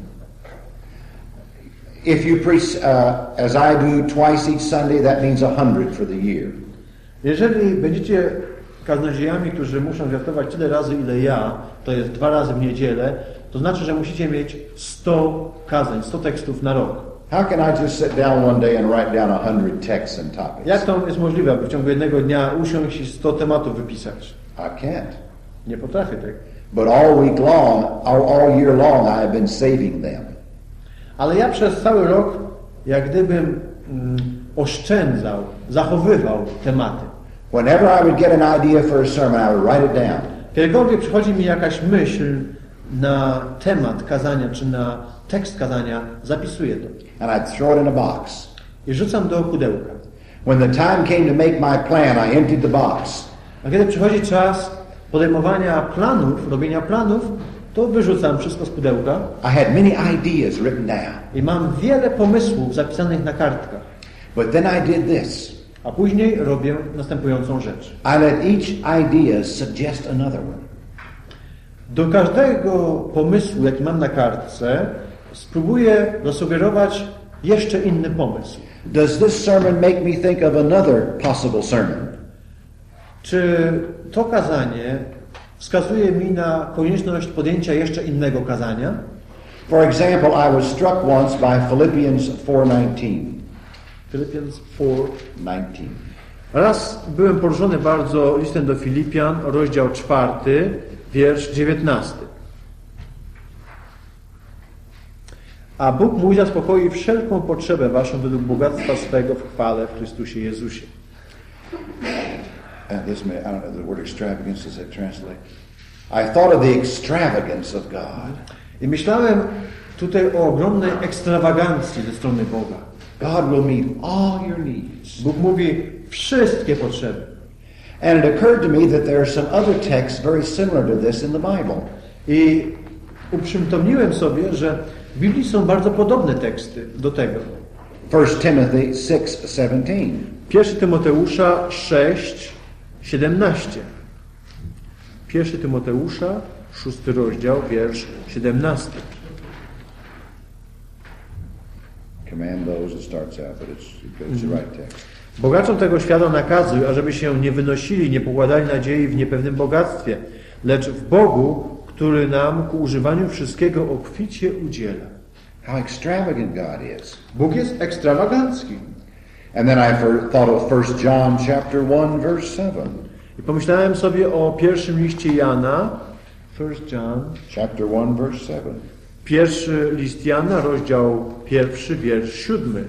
If you preach, uh, as I do, twice each Sunday, that means a hundred for the year. Jeżeli będziecie kaznodziejami, którzy muszą wiatować tyle razy, ile ja, to jest dwa razy w niedzielę, to znaczy, że musicie mieć sto kazań, sto tekstów na rok. How can I just sit down one day and write down a hundred texts and topics? Jak to jest możliwe, aby w ciągu jednego dnia usiąść i sto tematów wypisać? I can't. Nie potrafię tak. But all week long, all, all year long, I have been saving them. Ale ja przez cały rok, jak gdybym mm, oszczędzał, zachowywał tematy. Whenever I would get an idea for a sermon, I would write it down. Kiedykolwiek przychodzi mi jakaś myśl na temat kazania, czy na tekst kazania, zapisuję to. And I'd throw it in a box. I rzucam do pudełka. When the time came to make my plan, I emptied the box. A kiedy przychodzi czas podejmowania planów, robienia planów, to wyrzucam wszystko z pudełka. I had many ideas written down. I mam wiele pomysłów zapisanych na kartkach. But then I did this. A później robię następującą rzecz. I let each idea suggest another one. Do każdego pomysłu, jaki mam na kartce, spróbuję zasugerować jeszcze inny pomysł. Does this sermon make me think of another possible sermon? Czy to kazanie wskazuje mi na konieczność podjęcia jeszcze innego kazania? For example, I was struck once by Philippians four nineteen. Philippians four nineteen. Raz byłem poruszony bardzo listem do Filipian, rozdział czwarty, wiersz dziewiętnasty. A Bóg mój zaspokoi wszelką potrzebę waszą według bogactwa swego w chwale w Chrystusie Jezusie. Uh, this may, I don't know the word extravagance, does it translate? I thought of the extravagance of God. I myślałem tutaj o ogromnej ekstrawagancji ze strony Boga. God will meet all your needs. Bóg mówi wszystkie potrzeby. And it occurred to me that there are some other texts very similar to this in the Bible. I uprzytomniłem sobie, że w Biblii są bardzo podobne teksty do tego. First Timothy six seventeen. Pierwszy Tymoteusza sześć siedemnaście. Pierwszy Tymoteusza, szósty rozdział, wiersz siedemnasty. Command those, it starts out, but it's, it's the right text. Bogaczom tego świata nakazuj, ażeby się nie wynosili, nie pokładali nadziei w niepewnym bogactwie, lecz w Bogu, który nam ku używaniu wszystkiego obficie udziela. How extravagant God is. Bóg jest ekstrawagancki. And then I thought of First John chapter one verse seven. I pomyślałem sobie o pierwszym liście Jana, First John, Chapter one verse seven. pierwszy list Jana, rozdział pierwszy, wiersz siódmy.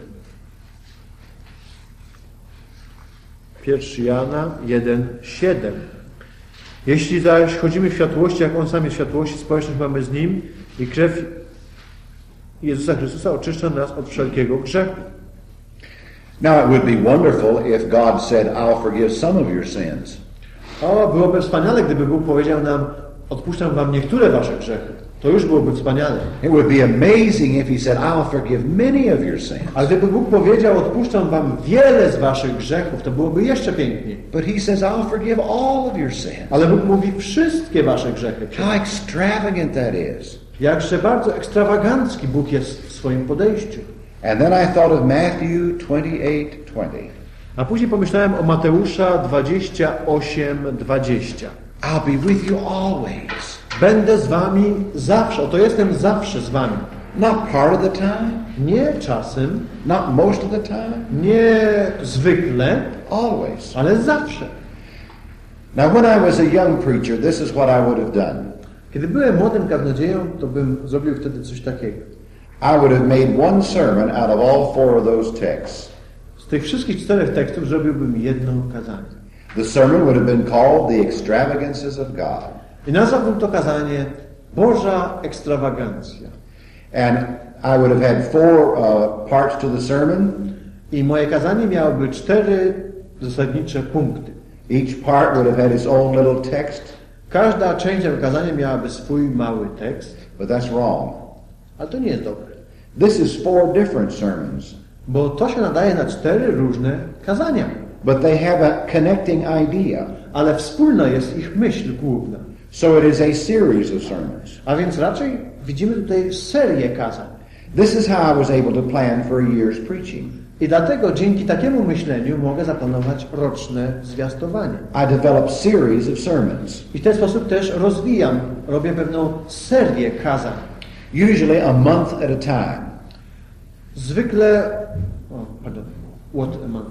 Pierwszy Jana jeden siedem. Jeśli zaś chodzimy w światłości, jak On sam jest w światłości, społeczność mamy z Nim i krew Jezusa Chrystusa oczyszcza nas od wszelkiego grzechu. Now it would be wonderful if God said, I'll forgive some of your sins. O, byłoby wspaniale, gdyby Bóg powiedział nam, odpuszczam wam niektóre wasze grzechy. To już byłoby wspaniale. It would be amazing if he said, I'll forgive many of your sins. Ale gdyby Bóg powiedział, odpuszczam wam wiele z waszych grzechów, to byłoby jeszcze piękniej. But he says, I'll forgive all of your sins. Ale Bóg mówi wszystkie wasze grzechy. How extravagant that is. Jakże bardzo ekstrawagancki Bóg jest w swoim podejściu. And then I thought of Matthew twenty-eight twenty. A później pomyślałem o Mateusza dwadzieścia osiem dwadzieścia. I'll be with you always. Będę z wami zawsze, oto jestem zawsze z wami. Not part of the time, Nie czasem, not most of the time, nie zwykle, always. ale zawsze. Now when I was a young preacher, this is what I would have done. Kiedy byłem młodym kaznodzieją, to bym zrobił wtedy coś takiego. I would have made one sermon out of all four of those texts. Z tych wszystkich czterech tekstów zrobiłbym jedno kazanie. The sermon would have been called The Extravagances of God. I nazwałbym to kazanie Boża ekstrawagancja. And I would have had four uh, parts to the sermon. I moje kazanie miałoby cztery zasadnicze punkty. Each part would have had its own little text. Każda część tego kazania miałaby swój mały tekst. But that's wrong. Ale to nie jest dobre. This is four different sermons. Bo to się nadaje na cztery różne kazania. But they have a connecting idea. Ale wspólna jest ich myśl główna. So it is a series of sermons. A więc raczej widzimy tutaj serię kazań. This is how I was able to plan for a year's preaching. I dlatego dzięki takiemu myśleniu mogę zaplanować roczne zwiastowanie. I developed series of sermons. I w ten sposób też rozwijam, robię pewną serię kazań. Usually a month at a time. Zwykle... O, pardon. What a month?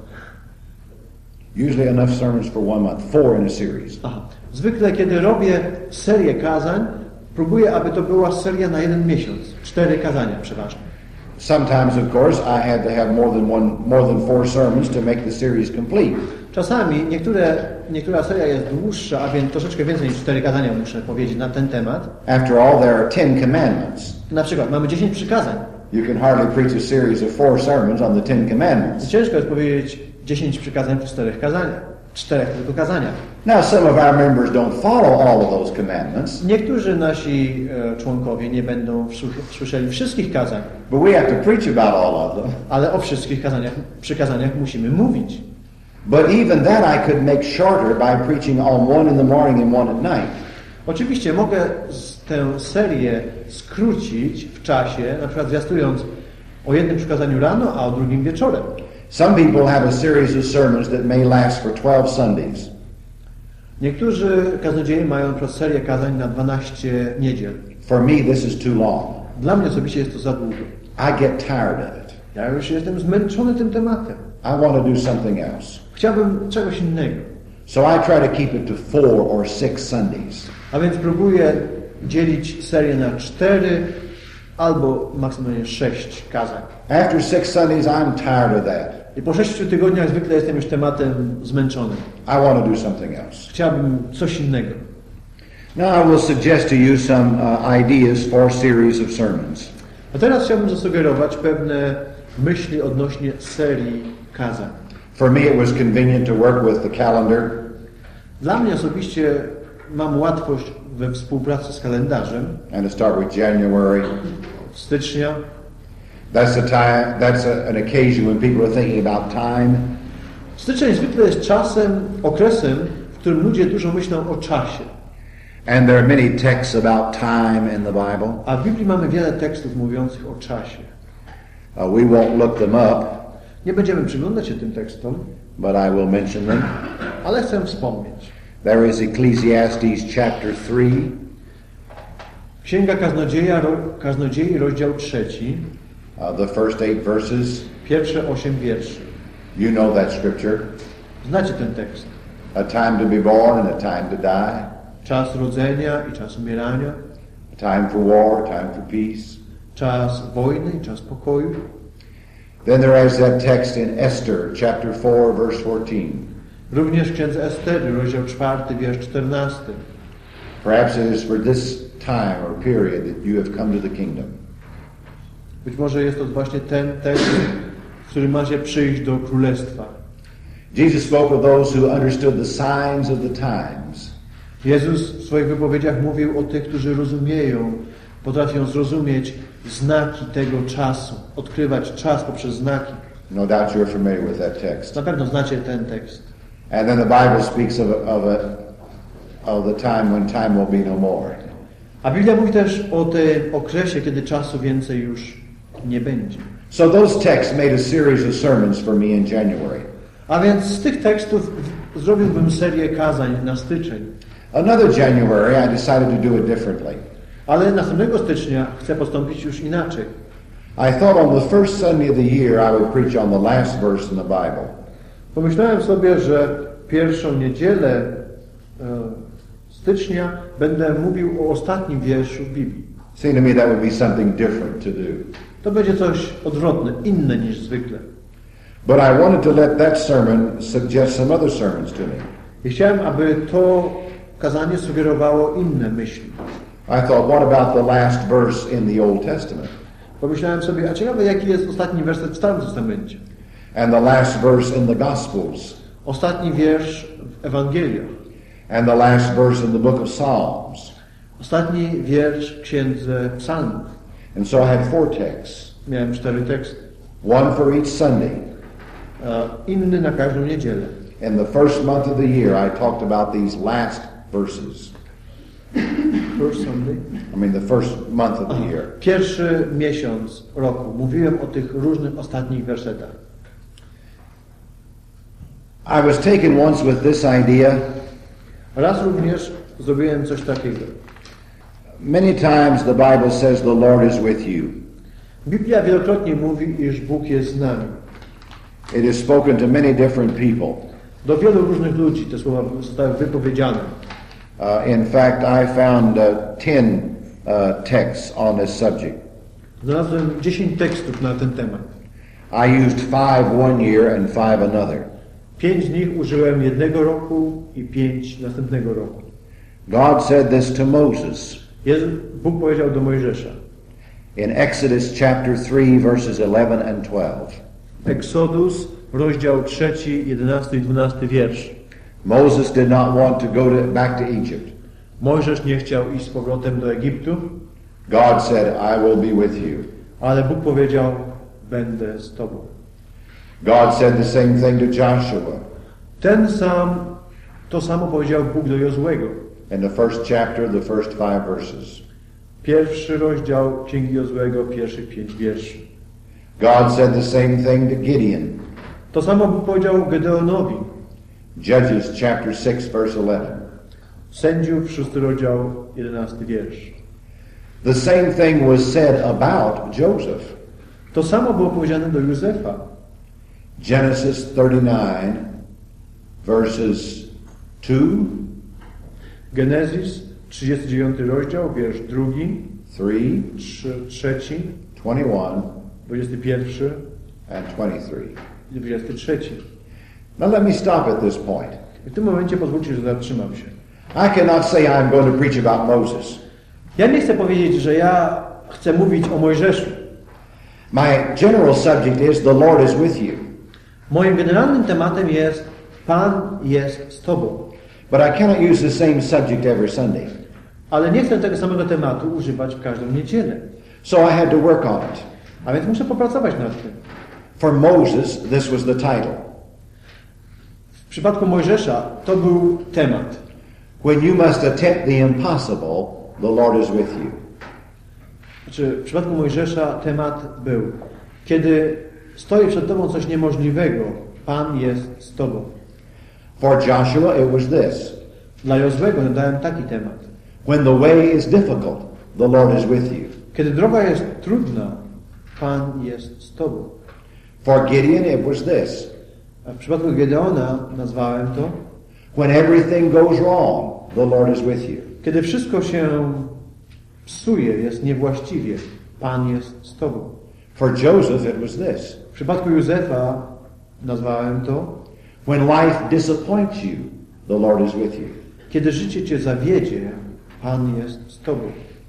Usually enough sermons for one month. Four in a series. Aha. Zwykle, kiedy robię serię kazań, próbuję, aby to była seria na jeden miesiąc. Cztery kazania przeważnie. Sometimes, of course, I had to have more than one, more than four sermons to make the series complete. Czasami niektóre, niektóra seria jest dłuższa, a więc troszeczkę więcej niż cztery kazania muszę powiedzieć na ten temat. After all, there are ten commandments. Na przykład mamy dziesięć przykazań. You can hardly preach a series of four sermons on the Ten Commandments. Ciężko jest powiedzieć dziesięć przykazań w czterech kazaniach. Czterech tylko kazaniach. Now, some of our members don't follow all of those commandments. Niektórzy nasi e, członkowie nie będą słyszeli wszystkich kazań. But we have to preach about all of them. Ale o wszystkich kazaniach, przykazaniach musimy mówić. But even that I could make shorter by preaching on one in the morning and one at night. Oczywiście mogę tę serię skrócić w czasie, na przykład zwiastując o jednym przykazaniu rano, a o drugim wieczorem. Some people have a series of sermons that may last for twelve Sundays. Niektórzy kaznodzieje mają na przykład serię kazań na dwanaście niedziel. For me, this is too long. Dla mnie osobiście jest to za długo. I get tired of it. Ja już jestem zmęczony tym tematem. I want to do something else. Chciałbym czegoś innego. So I try to keep it to four or six Sundays. A więc próbuję dzielić serię na cztery albo maksymalnie sześć kazań. After six Sundays, I'm tired of that. I po sześciu tygodniach zwykle jestem już tematem zmęczony. I want to do something else. Chciałbym coś innego. Now I will suggest to you some uh, ideas for series of sermons. A teraz chciałbym zasugerować pewne myśli odnośnie serii kazań. For me, it was convenient to work with the calendar. Dla mnie osobiście mam łatwość we współpracy z kalendarzem. And to start with January. Stycznia. That's a time. That's a, an occasion when people are thinking about time. Styczeń zwykle jest czasem, okresem, w którym ludzie dużo myślą o czasie. And there are many texts about time in the Bible. A w Biblii mamy wiele tekstów mówiących o czasie. Uh, we won't look them up. Nie będziemy przyglądać się tym tekstom, but I will mention them. Ale chcę wspomnieć. There is Ecclesiastes chapter three. Księga Kaznodzieja, Kaznodziei, rozdział trzeci. Uh, the first eight verses. Pierwsze osiem wierszy. You know that scripture. Znacie ten tekst. A time to be born and a time to die. Czas rodzenia i czas umierania. A time for war, a time for peace. Czas wojny i czas pokoju. Then there is that text in Esther, chapter four, verse fourteen. Również w księdze Estery, rozdział czwarty, wiersz czternasty. Perhaps it is for this time or period that you have come to the kingdom. Być może jest to właśnie ten tekst, w którym macie przyjść do królestwa. Jesus spoke of those who understood the signs of the times. Jezus w swoich wypowiedziach mówił o tych, którzy rozumieją, potrafią zrozumieć znaki tego czasu, odkrywać czas poprzez znaki. No doubt you're familiar with that text. Na pewno znacie ten tekst. And then the Bible speaks of, of, a, of the time when time will be no more. A Biblia mówi też o tym okresie, kiedy czasu więcej już nie będzie. So those texts made a series of sermons for me in January. A więc z tych tekstów zrobiłbym serię kazań na styczeń. Another January, I decided to do it differently. Ale następnego stycznia chcę postąpić już inaczej. I thought on the first Sunday of the year I would preach on the last verse in the Bible. Pomyślałem sobie, że pierwszą niedzielę e, stycznia będę mówił o ostatnim wierszu w Biblii. Seemed to me that would be something different to do. To będzie coś odwrotne, inne niż zwykle. But I wanted to let that sermon suggest some other sermons to me. I chciałem, aby to kazanie sugerowało inne myśli. I thought, what about the last verse in the Old Testament? Pomyślałem sobie, a ciekawe jaki jest ostatni werset w Starym Testamencie. And the last verse in the Gospels. Ostatni wiersz w Ewangeliach. And the last verse in the book of Psalms. Ostatni wiersz w Księdze Psalmów. And so I had four texts. Miałem cztery teksty. one for each Sunday. Inny na każdą niedzielę. In the first month of the year, I talked about these last verses. First Sunday. I mean, the first month of the year. Pierwszy miesiąc roku. Mówiłem o tych różnych ostatnich wersetach. I was taken once with this idea. Raz również zrobiłem coś takiego. Many times the Bible says the Lord is with you. Biblia wielokrotnie mówi, iż Bóg jest z nami. It is spoken to many different people. Do wielu różnych ludzi te słowa zostały wypowiedziane. Uh, in fact, I found uh, ten uh, texts on this subject. Znalazłem dziesięć tekstów na ten temat. I used five one year and five another. Pięć z nich użyłem jednego roku i pięć następnego roku. God said this to Moses. Jezus, Bóg powiedział do Mojżesza. In Exodus chapter three, verses eleven and twelve. Exodus, rozdział trzeci, jedenasty i dwunasty wiersz. Moses did not want to go to, back to Egypt. Mojżesz nie chciał iść z powrotem do Egiptu. God said, I will be with you. Ale Bóg powiedział, będę z tobą. God said the same thing to Joshua. Ten sam, to samo powiedział Bóg do Jozłego. In the first chapter, the first five verses. Pierwszy rozdział Księgi Jozłego, pierwszych pięć wierszy. God said the same thing to Gideon. To samo Bóg powiedział Gedeonowi. Judges chapter six, verse eleven. Sędziów, szósty rozdział, jedenasty wiersz. The same thing was said about Joseph. To samo było powiedziane do Józefa. Genesis thirty-nine, verses two, Genezis, trzydziesty dziewiąty rozdział, wiersz drugi, three, trzy, trzeci, twenty-one, dwudziesty pierwszy and twenty-three. i dwudziesty trzeci. Now let me stop at this point. I w tym momencie pozwólcie, że zatrzymam się. I cannot say I'm going to preach about Moses. Ja nie chcę powiedzieć, że ja chcę mówić o Mojżeszu. My general subject is the Lord is with you. Moim generalnym tematem jest Pan jest z Tobą. But I cannot use the same subject every Sunday. Ale nie chcę tego samego tematu używać w każdą niedzielę. So I had to work on it. A więc muszę popracować nad tym. For Moses, this was the title. W przypadku Mojżesza to był temat. When you must attempt the impossible, the Lord is with you. Znaczy, w przypadku Mojżesza temat był, kiedy stoi przed Tobą coś niemożliwego, Pan jest z Tobą. For Joshua, it was this. Dla Jozłego dałem taki temat. When the way is difficult, the Lord is with you. Kiedy droga jest trudna, Pan jest z Tobą. For Gideon, it was this. A w przypadku Gedeona nazwałem to, When everything goes wrong, the Lord is with you. kiedy wszystko się psuje, jest niewłaściwie, Pan jest z Tobą. For Joseph, it was this. W przypadku Józefa nazwałem to, When life disappoints you, the Lord is with you. kiedy życie Cię zawiedzie, Pan jest z Tobą.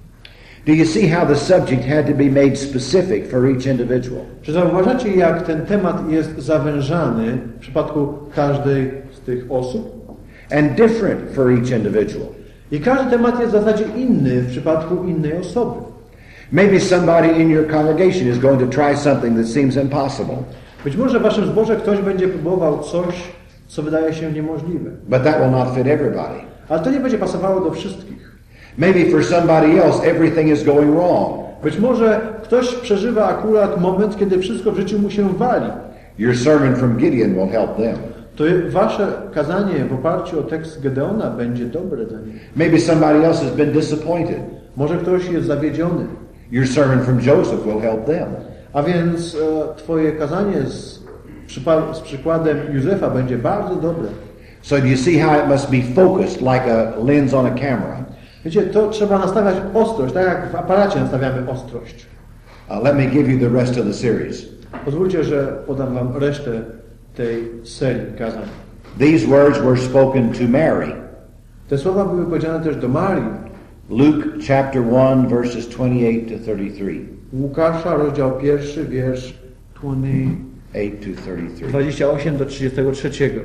Do you see how the subject had to be made specific for each individual? Czy zauważacie, jak ten temat jest zawężany w przypadku każdej z tych osób? And different for each individual. I każdy temat jest w zasadzie inny w przypadku innej osoby. Maybe somebody in your congregation is going to try something that seems impossible. Być może w waszym zborze ktoś będzie próbował coś, co wydaje się niemożliwe. But that will not fit everybody. Ale to nie będzie pasowało do wszystkich. Maybe for somebody else everything is going wrong. Być może ktoś przeżywa akurat moment, kiedy wszystko w życiu mu się wali. Your sermon from Gideon will help them. To wasze kazanie w oparciu o tekst Gedeona będzie dobre dla nich. Maybe somebody else has been disappointed. Może ktoś jest zawiedziony. Your sermon from Joseph will help them. A więc e, twoje kazanie z, z przykładem Józefa będzie bardzo dobre. So do you see how it must be focused like a lens on a camera? Wiecie, to trzeba nastawiać ostrość, tak jak w aparacie nastawiamy ostrość. Uh, let me give you the rest of the series. Pozwólcie, że podam wam resztę tej serii kazań. These words were spoken to Mary. Te słowa były powiedziane też do Marii. Luke chapter one verses twenty-eight to thirty-three. Łukasza, rozdział pierwszy, wiersz eight to thirty-three. dwadzieścia osiem do trzydziestego trzeciego.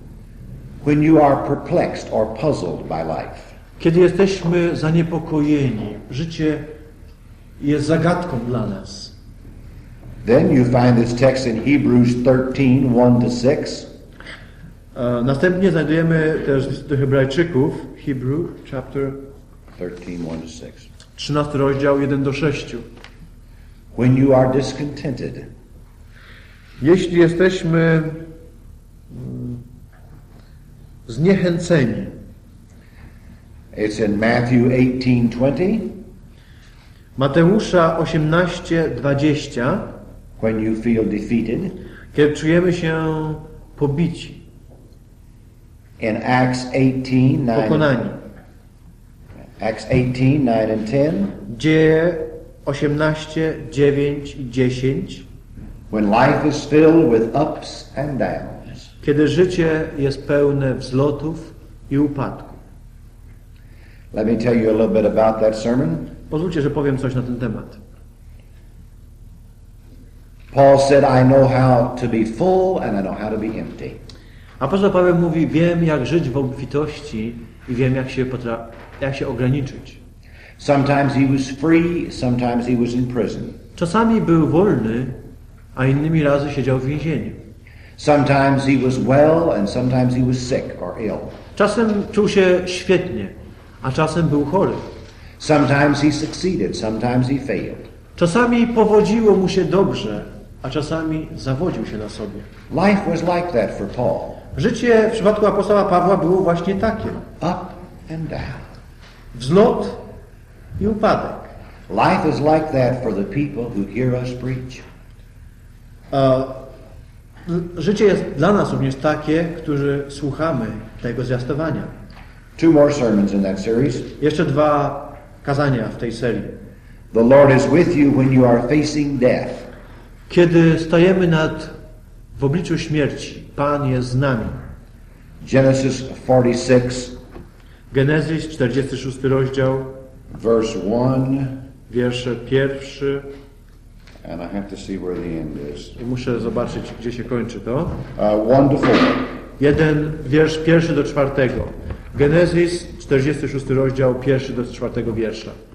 When you are perplexed or puzzled by life. Kiedy jesteśmy zaniepokojeni, życie jest zagadką dla nas. Then you find this text in Hebrews thirteen, one to six. E, Następnie znajdujemy też list do Hebrajczyków, Hebrew, chapter thirteen, one to six. trzynasty rozdział, jeden do sześciu. When you are discontented, Jeśli jesteśmy mm, zniechęceni, it's in Matthew eighteen, twenty. Mateusza osiemnaście, dwadzieścia, When you feel defeated. kiedy czujemy się pobici, In Acts eighteen, nine. pokonani. Acts eighteen, nine and ten. Dzieje osiemnaście, dziewięć i dziesięć, When life is filled with ups and downs. kiedy życie jest pełne wzlotów i upadków. Let me tell you a little bit about that sermon. Pozwólcie, że powiem coś na ten temat. Paul said, I know how to be full and I know how to be empty. Apostoł Paweł mówi, wiem jak żyć w obfitości i wiem jak się, potra- jak się ograniczyć. Sometimes he was free, sometimes he was in prison. Czasami był wolny, a innymi razy siedział w więzieniu. Sometimes he was well and sometimes he was sick or ill. Czasem czuł się świetnie, a czasem był chory. Sometimes he succeeded, sometimes he failed. Czasami powodziło mu się dobrze, a czasami zawodził się na sobie. Life was like that for Paul. Życie w przypadku apostoła Pawła było właśnie takie. Up and down. Wzlot i upadek. Life is like that for the people who hear us preach. A życie jest dla nas również takie, którzy słuchamy tego zwiastowania. Two more sermons in that series. Jeszcze dwa kazania w tej serii. The Lord is with you when you are facing death. Kiedy stajemy nad, w obliczu śmierci, Pan jest z nami. Genesis forty-six, Genezis, czterdziesty szósty rozdział, verse one, wiersze pierwszy. and I have to see where the end is. I muszę zobaczyć, gdzie się kończy to. Uh, one to four. Jeden, wiersz pierwszy do czwartego. Genezis, czterdziesty szósty rozdział, pierwszy do czwartego wiersza.